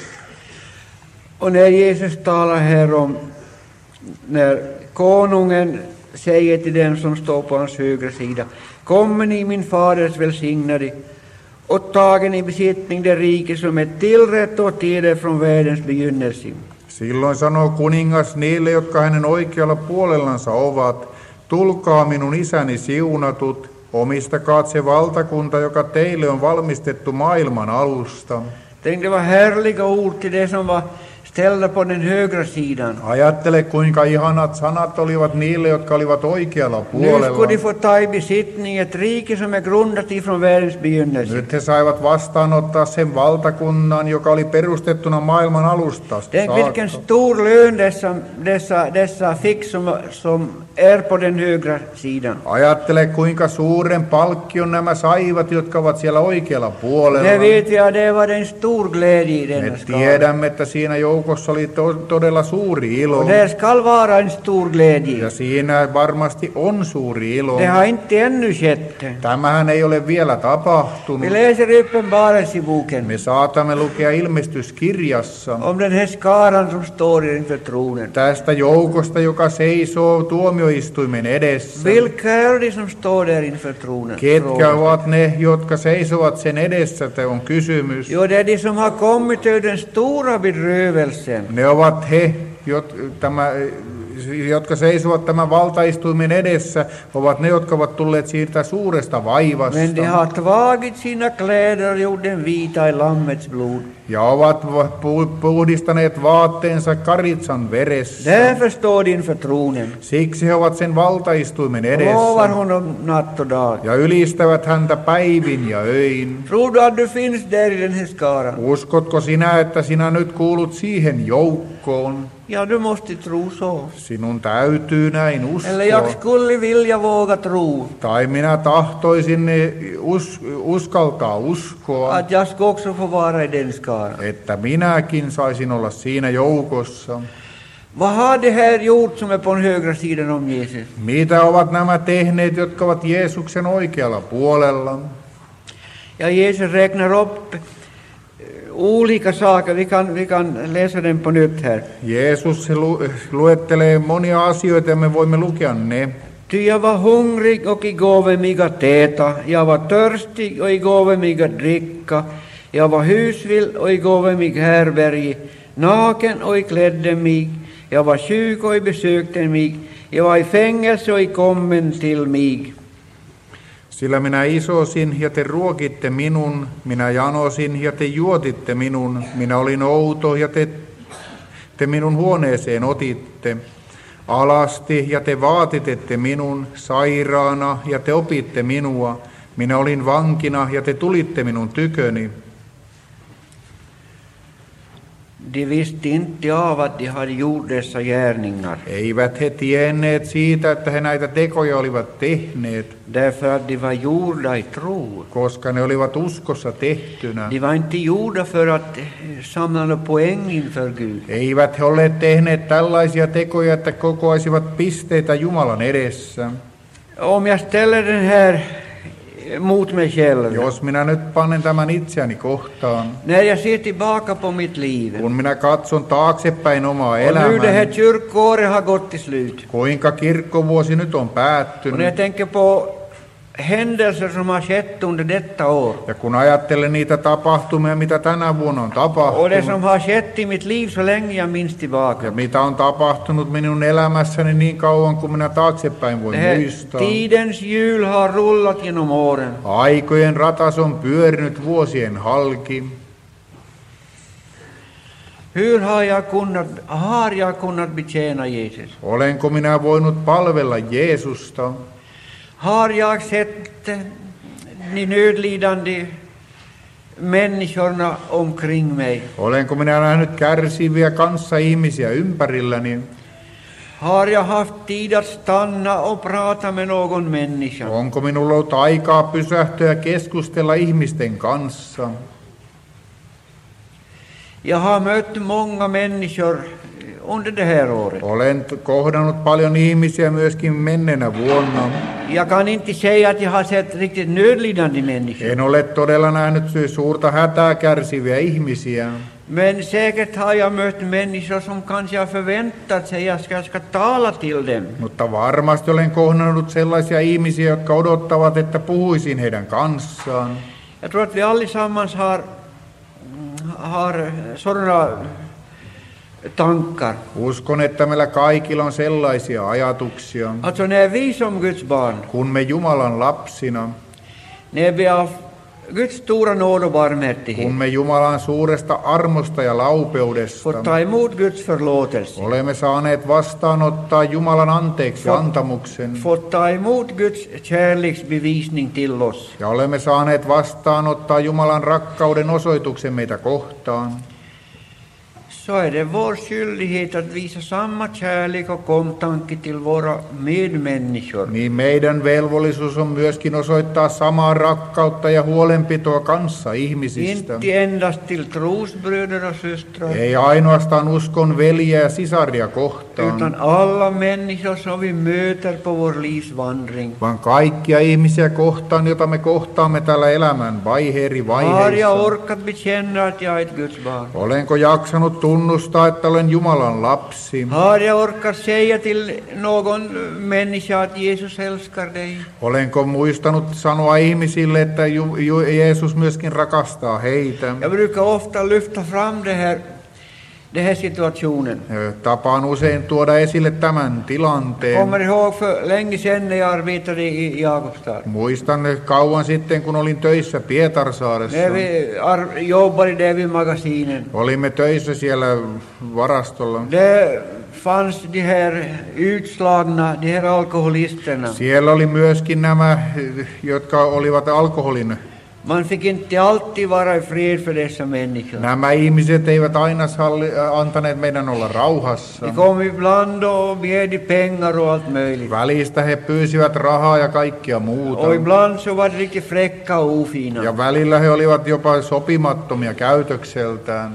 Och när Jesus talar här om när konungen säger till dem som står på hans högra sida: kommer ni min faders välsignade och tagen i besittning det rike som är tillrätt åt er från världens begynnelse. Silloin sanoo kuningas niille, jotka hänen oikealla puolellansa ovat, tulkaa minun isäni siunatut, omistakaa se valtakunta, joka teille on valmistettu maailman alusta. Tänk, det var härliga ord till det som var ställda på den högra sidan. Ajattele, kuinka ihanat sanat olivat niille, jotka olivat oikealla Nu puolella. skulle de få ta i besittning ett rike som är grundat ifrån världens begynnelse. Nyt he saivat vastaanottaa sen valtakunnan, joka oli perustettuna maailman alusta Tänk vilken saakka. stor lön dessa, dessa, dessa fick som, som är på den högra sidan. Ajattele, kuinka suuren palkkion nämä saivat, jotka ovat siellä oikealla Det puolella. vet vi att det var en stor glädje i Me denna skala. tiedämme, että siinä joukossa oli to- todella suuri ilo. Och det skall vara en stor glädje. Ja siinä varmasti on suuri ilo. Det har inte ännu skett. Tämähän ei ole vielä tapahtunut. Vi läser i Uppenbarelseboken Me saatamme lukea ilmestyskirjassa om den här skaran som står inför tronen. tästä joukosta, joka seisoo tuomioistuimen edessä. Vilka är de som står där inför tronen? Ketkä ovat ne, jotka seisovat sen edessä, että on kysymys. Jo, det är de som har kommit ur den stora bedrövelsen. Ne ovat he, jot, tämä, jotka seisovat tämän valtaistuimen edessä, ovat ne, jotka ovat tulleet siitä suuresta vaivasta. Men de har tagit sina kläder och gjort dem vita i Lammets blod. Ja ovat pu- puhdistaneet vaatteensa karitsan veressä. Därför står de inför tronen. Siksi he ovat sen valtaistuimen Lovar edessä honom natt och dag. ja ylistävät häntä päivin ja öin. Tror du att du finns där i den här skaran? Uskotko sinä, että sinä nyt kuulut siihen joukkoon? Ja, du måste tro så. Sinun täytyy näin Eller jag uskoa. skulle vilja våga tro Tai minä tahtoisin us, uskaltaa uskoa, att jag ska också få vara i den skaran. että minäkin saisin olla siinä joukossa. Vad har det här gjort som är på den högra sidan om Jesus? Mitä ovat nämä tehneet, jotka ovat Jeesuksen oikealla puolella? Ja, Jesus räknar upp eh, olika saker. Vi kan, vi kan läsa den på nytt här. Jeesus lu, luettelee monia asioita ja me voimme lukea ne. Ty jag var hungrig och I gåve mig att äta, jag var törstig och I gåve mig att dricka, Jag var husvill och jag gav mig härberge, naken och jag klädde mig, jag var sjuk och jag besökte mig, jag var i fängelse och jag kom till mig. Sillä minä isosin ja te ruokitte minun, minä janosin ja te juotitte minun, minä olin outo ja te, te minun huoneeseen otitte. Alasti ja te vaatitette minun, sairaana ja te opitte minua, minä olin vankina ja te tulitte minun tyköni. De visste inte av att de hade gjort dessa gärningar. Eivät he tienneet siitä, että he näitä tekoja olivat tehneet, Därför att de var gjorda i tro. koska ne olivat uskossa tehtynä. De var inte gjorda för att samla några poäng inför Gud. Eivät he olleet tehneet tällaisia tekoja, että kokoaisivat pisteitä Jumalan edessä. Om jag ställer den här mot mig själv. Jos minä nyt panen tämän itseäni kohtaan, När jag ser tillbaka på mitt liv. kun minä katson taaksepäin omaa Och nu det här elämääni, kyrkoåret har gått till slut. kuinka kirkkovuosi nyt on Och när päättynyt, jag tänker på händelser som har skett under detta år. ja kun ajattelen niitä tapahtumia, mitä tänä vuonna on Och det tapahtunut, som har skett i mitt liv så länge jag minns ja tillbaka. mitä on tapahtunut minun elämässäni niin kauan kuin minä taaksepäin Det voin här muistaa. tidens hjul har rullat genom åren. Aikojen ratas on pyörinyt vuosien halki. Hur har jag kunnat, har jag kunnat betjäna Jesus? Olenko minä voinut palvella Jeesusta? Har jag sett de nödlidande människorna omkring mig? Olenko minä nähnyt kärsiviä kanssaihmisiä ympärilläni? Har jag haft tid att stanna och prata med någon människa? Onko minulla ollut aikaa pysähtyä ja keskustella ihmisten kanssa? Jag har mött många människor under det här året. Olen t- kohdannut paljon ihmisiä myöskin menneenä vuonna. Jag kan inte säga att jag har sett riktigt nödlidande människor. En ole todella nähnyt sy- suurta hätää kärsiviä ihmisiä, Men säkert har jag mött människor som kanske har förväntat sig att jag ska tala till dem. mutta varmasti olen kohdannut sellaisia ihmisiä, jotka odottavat, että puhuisin heidän kanssaan. Jag tror att vi allesammans har, har sådana tankar. Uskon, että meillä kaikilla on sellaisia ajatuksia, Alltså när vi som Guds barn, kun me Jumalan lapsina, när vi av Guds stora nåd och kun barmhärtighet me Jumalan suuresta armosta ja laupeudesta får ta emot Guds förlåtelse, olemme saaneet vastaanottaa Jumalan anteeksi Fot- antamuksen får ta emot Guds kärleksbevisning till oss, ja olemme saaneet vastaanottaa Jumalan rakkauden osoituksen meitä kohtaan, så är det vår skyldighet att visa samma kärlek och omtanke till våra medmänniskor. niin meidän velvollisuus on myöskin osoittaa samaa rakkautta ja huolenpitoa kanssa ihmisistä. Inte endast till trosbröder och systrar, Ei ainoastaan uskon veljiä ja sisaria kohtaan, utan alla människor som vi möter på vår livsvandring. vaan kaikkia ihmisiä kohtaan, jota me kohtaamme täällä elämän vaihe eri Har jag vaiheissa. orkat bekänna att jag är ett Guds barn? Olenko jaksanut tunnustaa, että olen Jumalan lapsi? Har jag orkat säga till någon människa att Jesus älskar dig? Olenko muistanut sanoa ihmisille, että Ju- Ju- Jeesus myöskin rakastaa heitä? Jag brukar ofta lyfta fram det här, den här situationen. Tapaan usein tuoda esille tämän tilanteen. Kommer ihåg för länge sedan när jag arbetade i Jakobstad. Muistan kauan sitten, kun olin töissä Pietarsaaressa. När vi ar- jobbade där vid magasinen. Olimme töissä siellä varastolla. Där fanns de här utslagna, de här alkoholisterna. Siellä oli myöskin nämä, jotka olivat alkoholin. Man fick inte alltid vara i fred för dessa människor. Nämä ihmiset eivät aina salli, antaneet meidän olla rauhassa. De kom ibland och bjöd pengar och allt möjligt. Välistä he pyysivät rahaa ja kaikkia muuta. Och ibland så var det riktigt fräcka och ofina. Ja välillä he olivat jopa sopimattomia käytökseltään.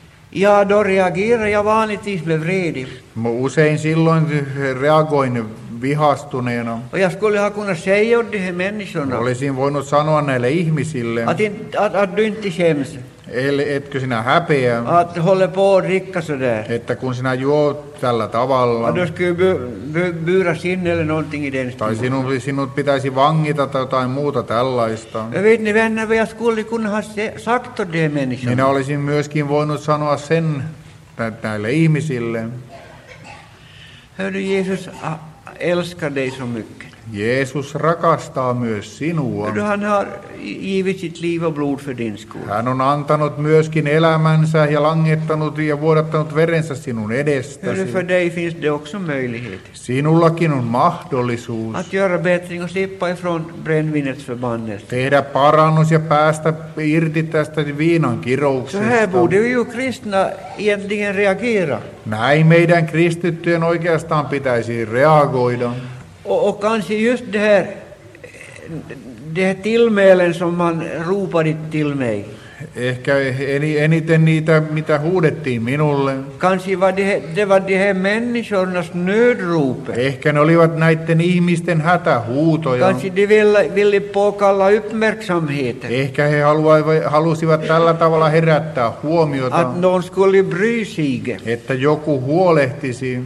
Ja, då reagerade jag vanligtvis med vrede. Usein silloin reagoin vihastuneena. Och jag skulle ha kunnat säga åt de här människorna Olisin voinut sanoa näille ihmisille, att, inte, att, att du inte skäms, "El- etkö sinä häpeä, att du håller på att dricka sådär. että kun sinä juot tällä tavalla, Att du skulle bu, bu, buras in eller någonting i den tai stilen. sinun, sinut pitäisi vangita tai jotain muuta tällaista. Jag vet ni vänner vad jag skulle kunna ha se, sagt åt de här människorna. Minä olisin myöskin voinut sanoa sen nä- näille ihmisille. Hör du, Jesus ah, älskar dig så mycket. Jeesus rakastaa myös sinua. Hör du, han har givit sitt liv och blod för din skull. Hän on antanut myöskin elämänsä ja langettanut ja vuodattanut verensä sinun Hör du, edestäsi. för dig finns det också möjlighet Sinullakin on mahdollisuus att göra bättring och slippa ifrån brännvinets förbannelse. tehdä parannus ja päästä irti tästä viinan Så här kirouksesta. borde vi ju kristna egentligen reagera. Näin meidän kristittyjen oikeastaan pitäisi reagoida. Och, och kanske just det här, det här tillmälen som man ropade till mig. Ehkä eni- eniten niitä, mitä huudettiin minulle. Kanske var det, här- det var de här människornas nödrop. Ehkä ne olivat näiden ihmisten hätähuutoja. Kanske de ville, ville påkalla uppmärksamheten. Ehkä he haluaivat, halusivat tällä tavalla herättää huomiota, Att någon skulle bry sig. että joku huolehtisi.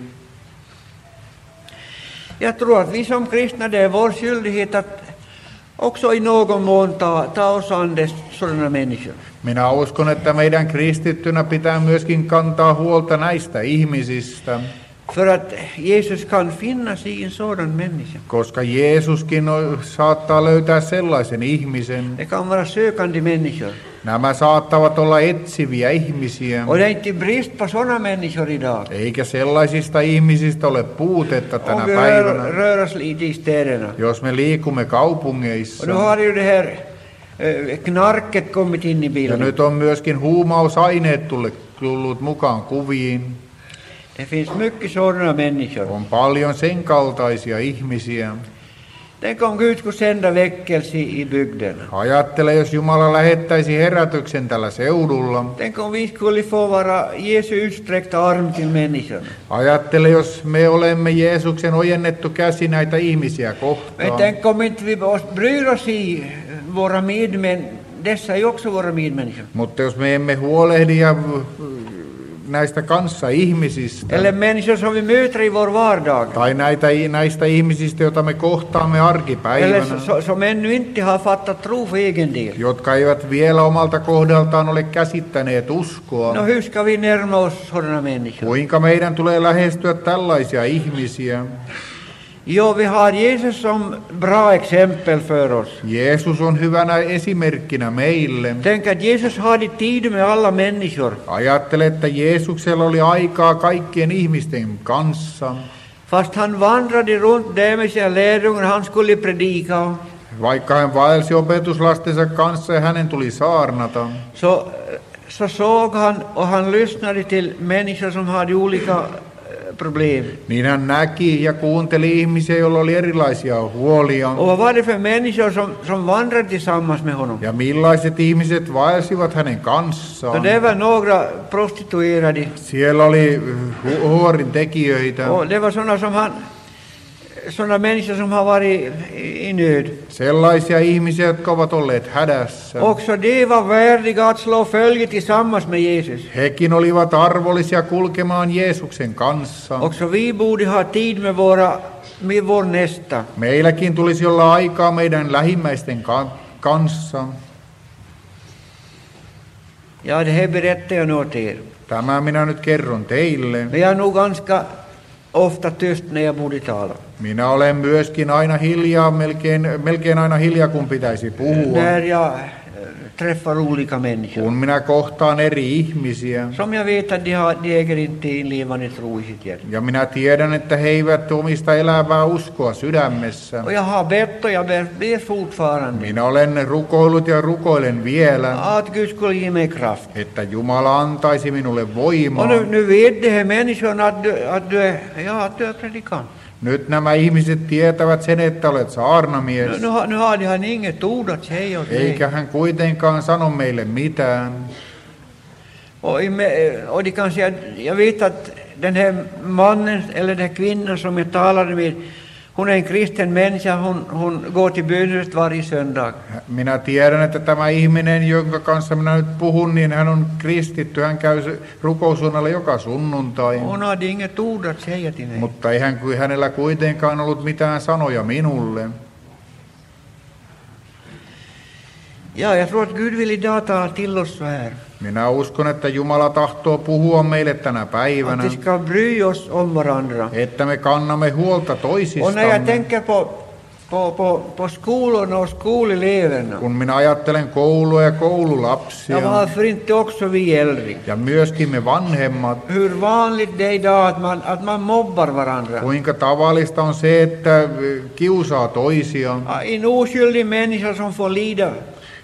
Jag tror att vi som kristna, det är vår skyldighet att också i någon mån ta, ta oss an des, sådana människor. Minä uskon, että meidän kristittynä pitää myöskin kantaa huolta näistä ihmisistä, För att Jesus kan finnas i en sådan människa. koska Jeesuskin o- saattaa löytää sellaisen ihmisen. Det kan vara sökande människor. Nämä saattavat olla etsiviä ihmisiä, Och det är inte brist på sådana människor idag. eikä sellaisista ihmisistä ole puutetta tänä Om vi rör, päivänä, rör oss lite i städerna. jos me liikumme Och kaupungeissa. nu har ju det här eh, knarket kommit in i Ja bilden. nyt on myöskin huumausaineet tullut, tullut mukaan kuviin. Det finns mycket sådana människor. On paljon sen kaltaisia ihmisiä. Tänk om Gud skulle sända väckelse i bygden. Ajattele, jos Jumala lähettäisi herätyksen tällä seudulla. Tänk om vi skulle få vara Jesu utsträckta arm till människorna. Ajattele, jos me olemme Jeesuksen ojennettu käsi näitä ihmisiä Men kohtaan. tänk om inte vi oss bryr oss i våra medmän, dessa är ju också våra medmänniskor. Mutta jos me emme huolehdi ja näistä kanssa ihmisistä, Eller människor som vi möter i vår vardag. tai näitä, näistä ihmisistä, joita me kohtaamme Eller arkipäivänä, so, som ännu inte har fattat tro för egen del. jotka eivät vielä omalta kohdaltaan ole käsittäneet uskoa. No, hur ska vi närma oss sådana människor? Kuinka meidän tulee lähestyä tällaisia ihmisiä? Jo, vi har Jesus som bra exempel för oss. Jeesus on hyvänä esimerkkinä meille. Tänk att Jesus hade tid med alla människor. Ajattele, että Jeesuksella oli aikaa kaikkien ihmisten kanssa. Fast han vandrade runt där med sina lärjungar, han skulle predika. Vaikka hän vaelsi opetuslastensa kanssa ja hänen tuli saarnata, Så, så såg han och han lyssnade till människor som hade olika eh, problem. niin hän näki ja kuunteli ihmisiä, joilla oli erilaisia huolia. Och vad var det för människor som, som vandrade tillsammans med honom? Ja millaiset ihmiset vaelsivat hänen Så kanssaan. det var några prostituerade. Siellä oli hu- huorin tekijöitä, Och det var sådana som han, sådana människor som har varit i i nöd. sellaisia ihmisiä, jotka ovat olleet hädässä. Också de var värdiga att slå följe tillsammans med Jesus. Hekin olivat arvollisia kulkemaan Jeesuksen kanssa. Också vi borde ha tid med, våra, med vår nästa. Meilläkin tulisi olla aikaa meidän lähimmäisten ka- kanssa. Ja, det här berättar jag nu åt er. Tämä minä nyt kerron teille. Men jag är nog ganska ofta tyst när jag borde tala. Minä olen myöskin aina hiljaa, melkein, melkein aina hiljaa, kun pitäisi puhua. När jag eh, träffar olika människor. Kun minä kohtaan eri ihmisiä. Som jag vet att de, har, de äger inte en levande tro i sitt hjärta. Ja minä tiedän, että he eivät omista elävää uskoa sydämessä. Och jag har bett och jag ber, ber fortfarande. Minä olen rukoillut ja rukoilen vielä, Att Gud skulle ge mig kraft. että Jumala antaisi minulle voimaa. Och nu, nu vet de här människorna att du, att du, är, ja, att du är predikant. Nyt nämä ihmiset tietävät sen, että olet saarnamies, Nu, nu, har- nu har de han inget ord att säga åt mig. eikä hän kuitenkaan sano meille mitään. Och, i me- och de kan säga, jag vet att den här mannen eller den här kvinnan som jag talade med, hon är en kristen människa, hon, hon går till bönhuset varje söndag. Minä tiedän, että tämä ihminen, jonka kanssa minä nyt puhun, niin hän on kristitty. Hän käy rukoushuoneella joka sunnuntai. Hon hade inget ord att säga till mig. Mutta eihän hänellä kuitenkaan ollut mitään sanoja minulle. Ja, jag tror att Gud vill idag tala till oss så här. Minä uskon, että Jumala tahtoo puhua meille tänä Att päivänä, vi ska bry oss om varandra. että me kannamme huolta Och när jag toisistamme. tänker på, på, på, på skolorna och skoleleverna. Kun minä ajattelen koulua ja Ja koululapsia varför inte också vi äldre? ja myöskin me vanhemmat, Hur vanligt det är idag att man, att man mobbar varandra. kuinka tavallista on se, että kiusaa toisia. Ja, en oskyldig människa som får lida.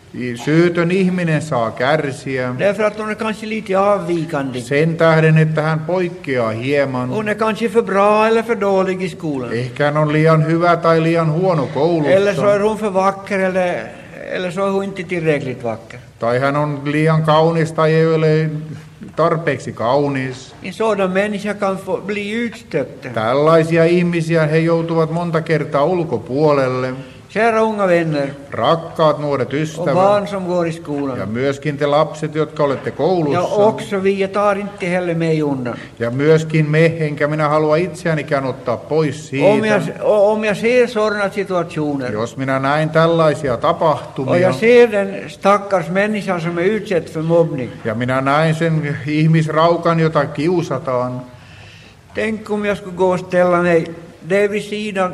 Syytön ihminen saa kärsiä Därför att hon är kanske lite avvikande. sen tähden, että hän poikkeaa hieman. Hon är kanske för bra eller för dålig i skolan. Ehkä hän on liian hyvä tai liian huono Eller så är koulussa. hon för vacker eller, eller så är hon inte tillräckligt vacker. Tai hän on liian kaunis tai ei ole tarpeeksi kaunis. En sådan människa kan få bli utstött. Tällaisia ihmisiä he joutuvat monta kertaa ulkopuolelle. Kära unga vänner Rakkaat nuoret och ystävät barn som går i ja skolan. myöskin te lapset, jotka olette Ja koulussa. också vi, jag tar inte heller mig undan. Ja myöskin me, enkä minä halua itseänikään ottaa pois Om jag, siitä. om jag ser sådana situationer Jos minä näin tällaisia och tapahtumia jag ser den stackars människan som är utsatt för mobbning. ja minä näin sen ihmisraukan, jota kiusataan, Tänk om jag skulle gå och ställa mig där vid sidan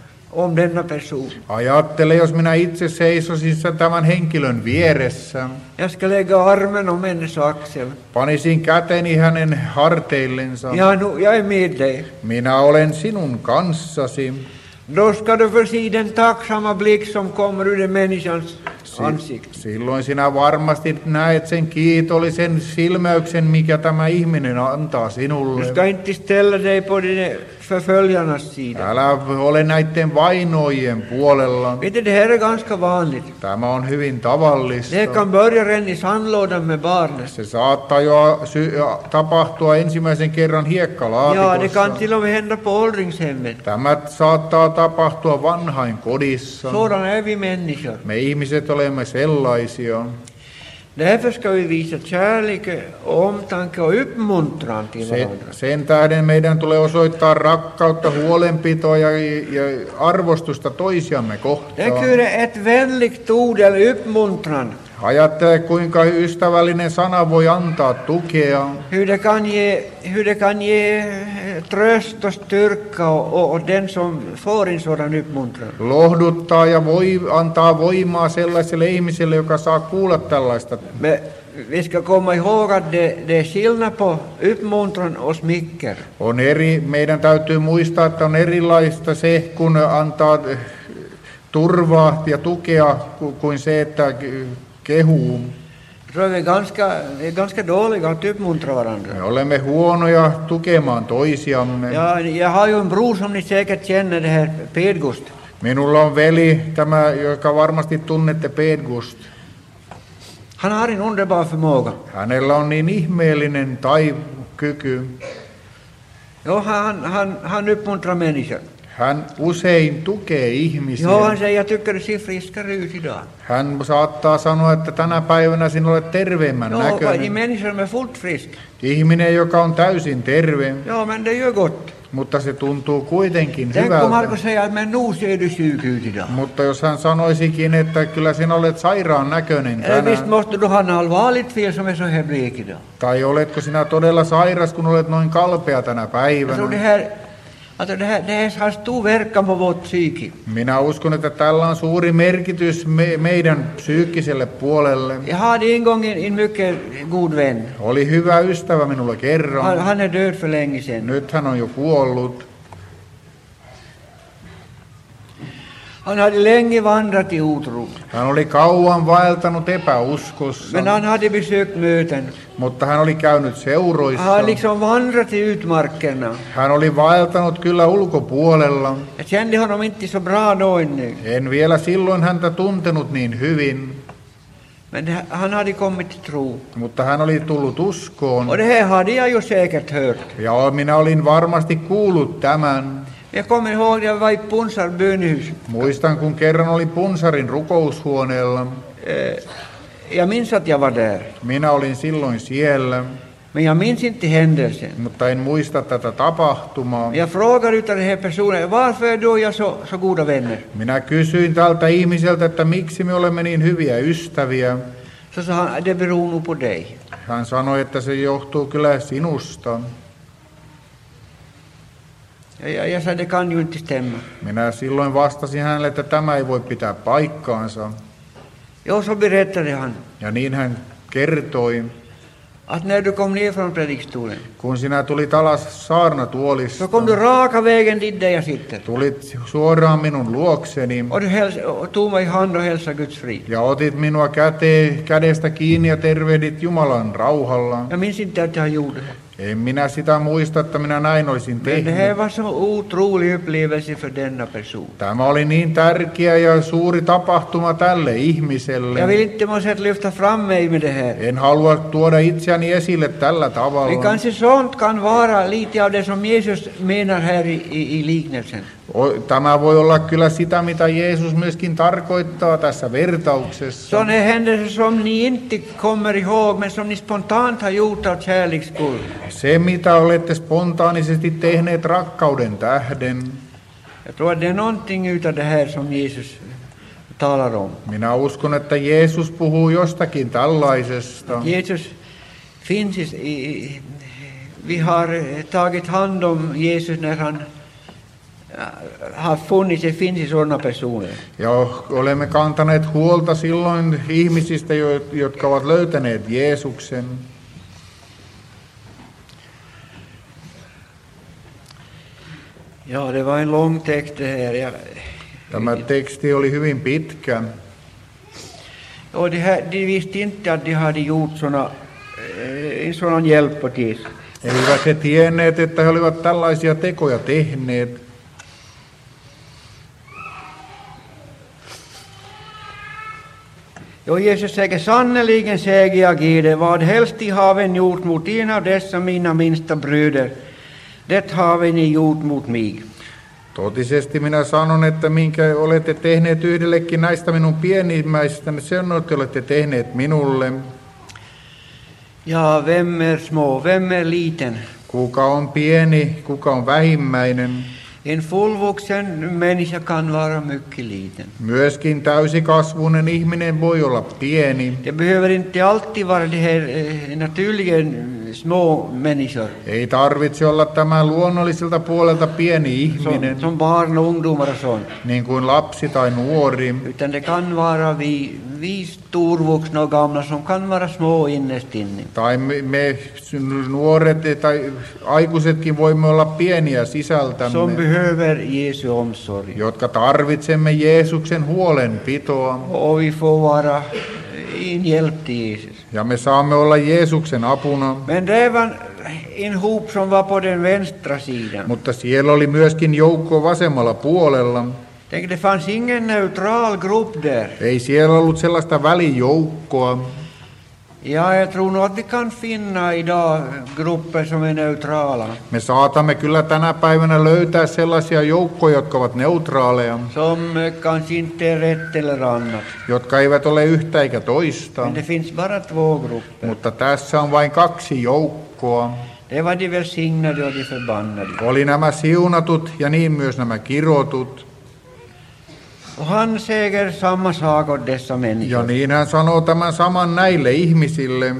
om denna person. ajattele, jos minä itse seisosin tämän henkilön vieressä, Jag ska lägga armen om hennes axel. panisin käteni hänen harteillensa. Ja, nu, jag är med dig. Minä olen sinun kanssasi. Då ska du få se den tacksamma blick som kommer ur den människans ansikte. Silloin sinä varmasti näet sen kiitollisen silmäyksen, mikä tämä ihminen antaa Du sinulle. ska inte ställa dig på de förföljarnas sida. Älä ole näiden vainoijien puolella. Vet du, det här är ganska vanligt. Tämä on hyvin tavallista. Det kan börja redan i sandlådan med barnen. Se saattaa jo sy- tapahtua ensimmäisen kerran Ja, det hiekkalaatikossa. kan till och med hända på åldringshemmet. Tämä saattaa tapahtua vanhain kodissa. Sådana är vi människor. Me ihmiset olemme sellaisia. Därför ska vi visa kärlek, omtanke och uppmuntran till Sen, varandra. sen tähden meidän tulee osoittaa rakkautta, huolenpitoa ja, ja arvostusta toisiamme kohtaan. Tänker ett vänligt ord eller uppmuntran. Ajattele, kuinka ystävällinen sana voi antaa tukea. Hur det kan ge, hur det kan ge tröst och styrka och, och den som får en sådan uppmuntran. Lohduttaa ja voi, antaa voimaa sellaiselle ihmiselle, joka saa kuulla tällaista. Men vi ska komma ihåg att det, det är skillnad på uppmuntran och smicker. On eri, meidän täytyy muistaa, että on erilaista se, kun antaa turvaa ja tukea, kuin se, että kehuu. Så är vi ganska, vi är ganska dåliga att uppmuntra varandra. Me olemme huonoja tukemaan toisiamme. Ja, jag har ju en bror som ni säkert känner, det här Pedgust. Minulla on veli, tämä, joka varmasti tunnette, Pedgust. Han har en underbar förmåga. Hänellä on niin ihmeellinen tai kyky. Jo, han, han, han uppmuntrar människor. Hän usein tukee ihmisiä. Jo, han säger, jag tycker du ser friskare ut idag. Hän saattaa sanoa, että tänä päivänä sinä olet terveemmän Jo, de näköinen. människor som är fullt frisk. Ihminen, joka on täysin terve, Ja, men det gör gott. mutta se tuntuu kuitenkin Tänk om Marko hyvältä. säger, men nu ser du sjuk ut idag. Mutta jos hän sanoisikin, että kyllä sinä olet sairaan näköinen Eller visst tänään, måste du ha en allvarligt fel som är så här blek idag. tai oletko sinä todella sairas, kun olet noin kalpea tänä Jag tror det päivänä. här, alltså det här, det här har stor verkan på vårt psyke. Minä uskon, että tällä on suuri merkitys me, meidän psyykkiselle puolelle. Jag hade en gång en, en mycket god vän. Oli hyvä ystävä minulla Han, kerran. han är död för länge sedan. Nyt hän on jo kuollut. Han hade länge vandrat i otro. Hän oli kauan vaeltanut epäuskossa, Men han hade besökt möten. mutta hän oli käynyt seuroissa. Han liksom vandrat i utmarkerna. Hän oli vaeltanut kyllä ulkopuolella. Jag kände honom inte så bra då ännu. En vielä silloin häntä tuntenut niin hyvin, Men det, han hade kommit till tro. mutta hän oli tullut uskoon. Och det här hade jag ju säkert hört. Ja minä olin varmasti kuullut tämän. Jag kommer ihåg det var i Punsar bönehus. Muistan, kun kerran oli Punsarin rukoushuoneella. Eh, Jag minns att jag var där. Minä olin silloin siellä, Men jag minns inte händelsen. mutta en muista tätä tapahtumaa. Jag frågar utav den här personen, varför är du och jag så, så goda vänner? Minä kysyin tältä ihmiseltä, että miksi me olemme niin hyviä ystäviä. Så sa han, det beror nog på dig. Hän sanoi, että se johtuu kyllä sinusta. Ja jag, jag sa, det kan ju inte stämma. Minä silloin vastasin hänelle, että tämä ei voi pitää paikkaansa. Jo, så berättade han Ja niin hän kertoi, att när du kom ner från predikstolen kun sinä tulit alas saarnatuolista, så kom du raka vägen dit där jag sitter. tulit suoraan minun luokseni Och du häls, och tog mig i hand och hälsade Guds frid. ja otit minua käte, kädestä kiinni ja tervehdit Jumalan rauhalla. Jag minns inte att jag gjorde det. En minä sitä muista, että minä näin olisin Men det tehnyt. här var så otrolig upplevelse för denna person. Tämä oli niin tärkeä ja suuri tapahtuma tälle ihmiselle. Jag vill inte måste att lyfta fram mig med det här. En halua tuoda itseäni esille tällä Men tavalla. kanske sånt kan vara lite av det som Jesus menar här i, i, i liknelsen. O- Tämä voi olla kyllä sitä, mitä Jeesus myöskin tarkoittaa tässä vertauksessa. Sådana händelser som ni inte kommer ihåg men som ni spontant har gjort av kärleksskull. Se, mitä olette spontaanisesti tehneet rakkauden tähden. Jag tror att det är någonting utav det här som Jesus talar om. Minä uskon, että Jeesus puhuu jostakin tällaisesta. Jesus finns i, i, vi har tagit hand om Jesus när han har funnits och finns i sådana personer. Ja olemme kantaneet huolta silloin ihmisistä, jo- jotka ovat löytäneet Jeesuksen. Ja, det var en lång text det här. Jag, Tämä teksti oli hyvin pitkä. och det här, de visste inte att de hade gjort såna, eh, en sådan hjälp åt Jesus. Eivät he tienneet, että he olivat tällaisia tekoja tehneet. Jo, Jesus säger, sannerligen säger jag er, vad helst I haven gjort mot en av dessa mina minsta bröder, det haven ni gjort mot mig. Totisesti minä sanon, että minkä olette tehneet yhdellekin näistä minun pienimmäistäni, sen olette tehneet minulle. Ja, vem är små, vem är liten? Kuka on pieni, kuka on vähimmäinen. En fullvuxen människa kan vara mycket liten. Myöskin täysikasvuinen ihminen voi olla pieni. Det behöver inte alltid vara de här eh, naturligen små människor, Ei tarvitse olla tämä luonnolliselta puolelta pieni ihminen, som, som barn och ungdomar och sånt. niin kuin lapsi tai nuori. Utan det kan vara vi, vi storvuxna och gamla som kan vara små innerst inne. Tai me, me nuoret tai aikuisetkin voimme olla pieniä Som sisältämme, behöver Jesu omsorg. jotka tarvitsemme Jeesuksen huolenpitoa. Och vi får vara en hjälp till Jesus. Ja me saamme olla Jeesuksen apuna. Men det var en hop som var på den vänstra sidan. Mutta siellä oli myöskin joukko vasemmalla puolella. Tänk, det fanns ingen neutral grupp där. Ei siellä ollut sellaista välijoukkoa. Ja, jag tror nog att vi kan finna idag grupper som är neutrala. Me saatamme kyllä tänä päivänä löytää sellaisia joukkoja, jotka ovat neutraaleja, Som kanske inte är rätt eller annat. jotka eivät ole yhtä eikä toista. Men det finns bara två grupper. Mutta tässä on vain kaksi joukkoa. Det var de välsignade och de förbannade. Oli nämä siunatut ja niin myös nämä kirotut. Och han säger samma sak åt dessa Ja människor. niin hän sanoo tämän saman näille ihmisille.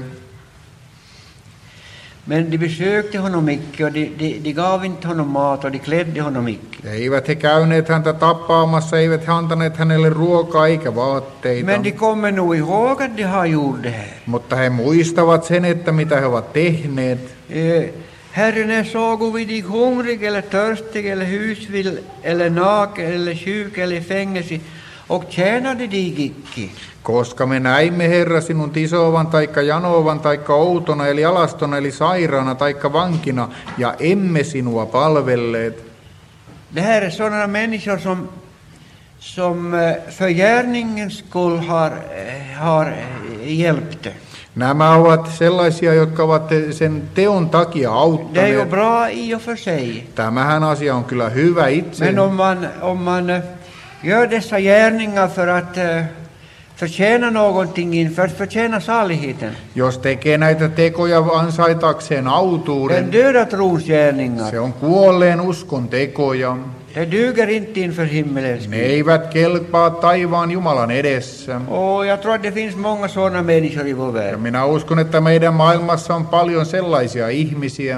Men de besökte honom icke och de, de, de gav inte honom mat och de klädde honom icke. Eivät he käyneet häntä tappaamassa, eivät he antaneet hänelle ruokaa eikä vaatteita. Men de kommer nog ihåg att de har gjort det här. Mutta he muistavat sen, että mitä he ovat tehneet. Eh, Herren, när såg vi dig hungrig eller törstig eller husvill eller naken eller sjuk eller i fängelse och tjänade dig icke. Koska me näimme, Herra, sinun tisovan, taikka janovan, taikka outona, eli alastona, eli sairaana, taikka vankina, ja emme sinua palvelleet. Det här är sådana människor som, som eh, för gärningens skull har, eh, har hjälpte. Nämä ovat sellaisia, jotka ovat sen teon takia Det är ju auttaneet. bra i och för sig. Tämähän asia on kyllä hyvä itse. Men om man, om man eh, gör dessa gärningar för att eh, förtjäna någonting inför, förtjäna saligheten. Jos tekee näitä tekoja ansaitakseen Den autuuden, döda trons gärningar. se on kuolleen uskon tekoja. Det duger inte inför himmelens Ne Gud. eivät kelpaa taivaan Jumalan edessä. Och jag tror att det finns många sådana människor i vår Ja värld. minä uskon, että meidän maailmassa on paljon sellaisia ihmisiä.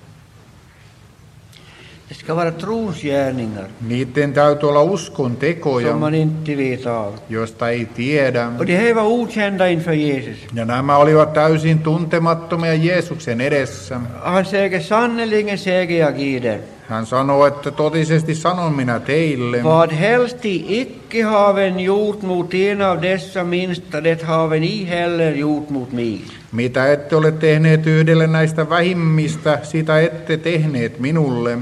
Det ska vara trons gärningar Niiden täytyy olla uskon tekoja, som man inte vet av. josta ei tiedä. Och de här var okända inför Jesus. Ja nämä olivat täysin tuntemattomia Jeesuksen edessä. Han säger sannerligen säger jag eder. Hän sanoo, että totisesti sanon minä teille, Vad helst de icke haven gjort mot en av dessa minsta, det haven I heller gjort mot mig. mitä ette ole tehneet yhdelle näistä vähimmistä, sitä ette tehneet minulle.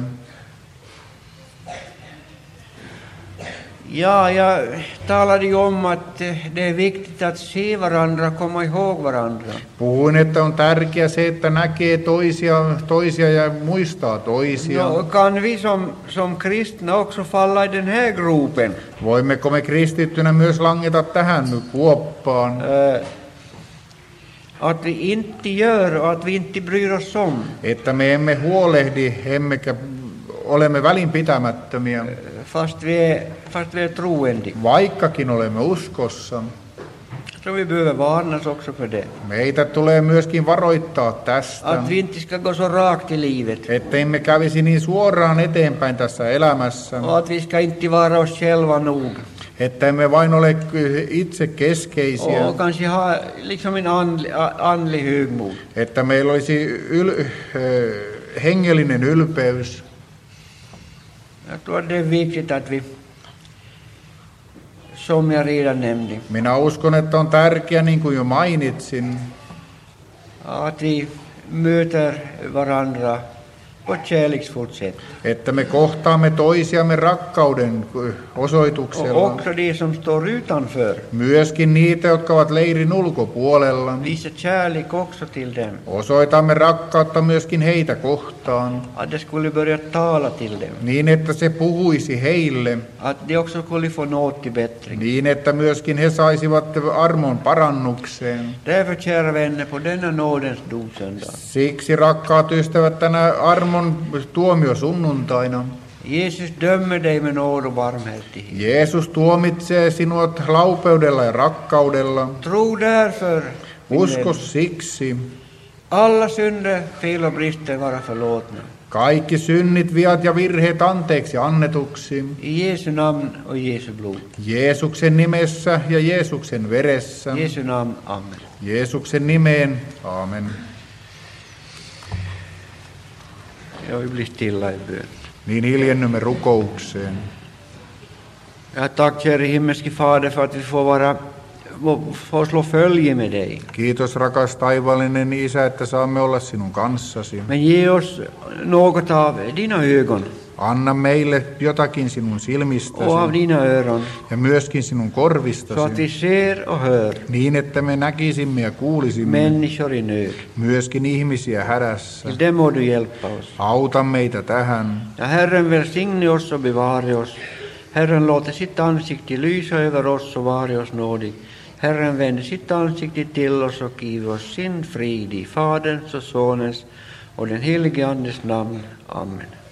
Ja, jag talade ju om att det är viktigt att se varandra, komma ihåg varandra. Puhuin, että on tärkeää se, että näkee toisia, toisia ja muistaa toisia. No, kan vi som, som kristna också falla i den här gropen? Voimmeko me kristittynä myös langeta tähän nyt kuoppaan? Eh, att vi inte gör och att vi inte bryr oss om. Että me emme huolehdi, emmekä olemme välinpitämättömiä, Fast vi är, fast vi är troende. vaikkakin olemme uskossa. Så vi behöver varnas också för det. Meitä tulee myöskin varoittaa tästä, Att vi inte ska gå så rakt i livet. että emme kävisi niin suoraan eteenpäin tässä elämässä, Och att vi ska inte vara oss själva nog. että emme vain ole itse keskeisiä, Och kanske ha liksom en andlig, andlig högmod. että meillä olisi yl, ö, hengellinen ylpeys. Jag tror att det är viktigt att vi, som jag redan nämnde, Minä uskon, että on tärkeää, niin kuin jo mainitsin, att vi möter varandra på ett kärleksfullt sätt. että me kohtaamme toisiamme rakkauden Och osoituksella. också de som står utanför. Myöskin niitä, jotka ovat leirin ulkopuolella. Visa kärlek också till dem. Osoitamme rakkautta myöskin heitä kohtaan, Att det skulle börja tala till dem. niin että se puhuisi heille, Att de också skulle få nåd till bättring. niin että myöskin he saisivat armon parannukseen. Därför, kära vänner, på denna nådens domsöndag, Siksi, rakkaat ystävät, tänä armon tuomiosunnuntaina Jesus dömer dig med nåd och barmhärtighet. Jeesus tuomitsee sinut laupeudella ja rakkaudella. Tro därför, min Usko vän, siksi. alla synder, fel och brister vara förlåtna. Kaikki synnit, viat ja virheet anteeksi annetuksi. I Jesu namn och Jesu blod. Jeesuksen nimessä ja Jeesuksen veressä. Jesu namn, amen. Jeesuksen nimeen. Aamen. Ja, vi blir stilla i bön. Niin hiljennymme rukoukseen. Ja, tack, käre himmelske Fader, för att vi får vara får slå följe med dig. Kiitos, rakas taivaallinen Isä, että saamme olla sinun kanssasi. Men ge oss något av dina ögon Anna meille jotakin sinun och av silmistäsi dina öron, ja myöskin sinun så att korvistasi, vi ser och hör niin että me näkisimme ja kuulisimme människor i nöd. myöskin ihmisiä hädässä. Till det må du hjälpa oss. Auta meitä tähän. Ja Herren välsigne oss och bevare oss. Herren låter sitt ansikte lysa över oss och vare oss nådig. Herren vänder sitt ansikte till oss och giver oss sin frid i Faderns och Sonens och den helige Andes namn. Amen.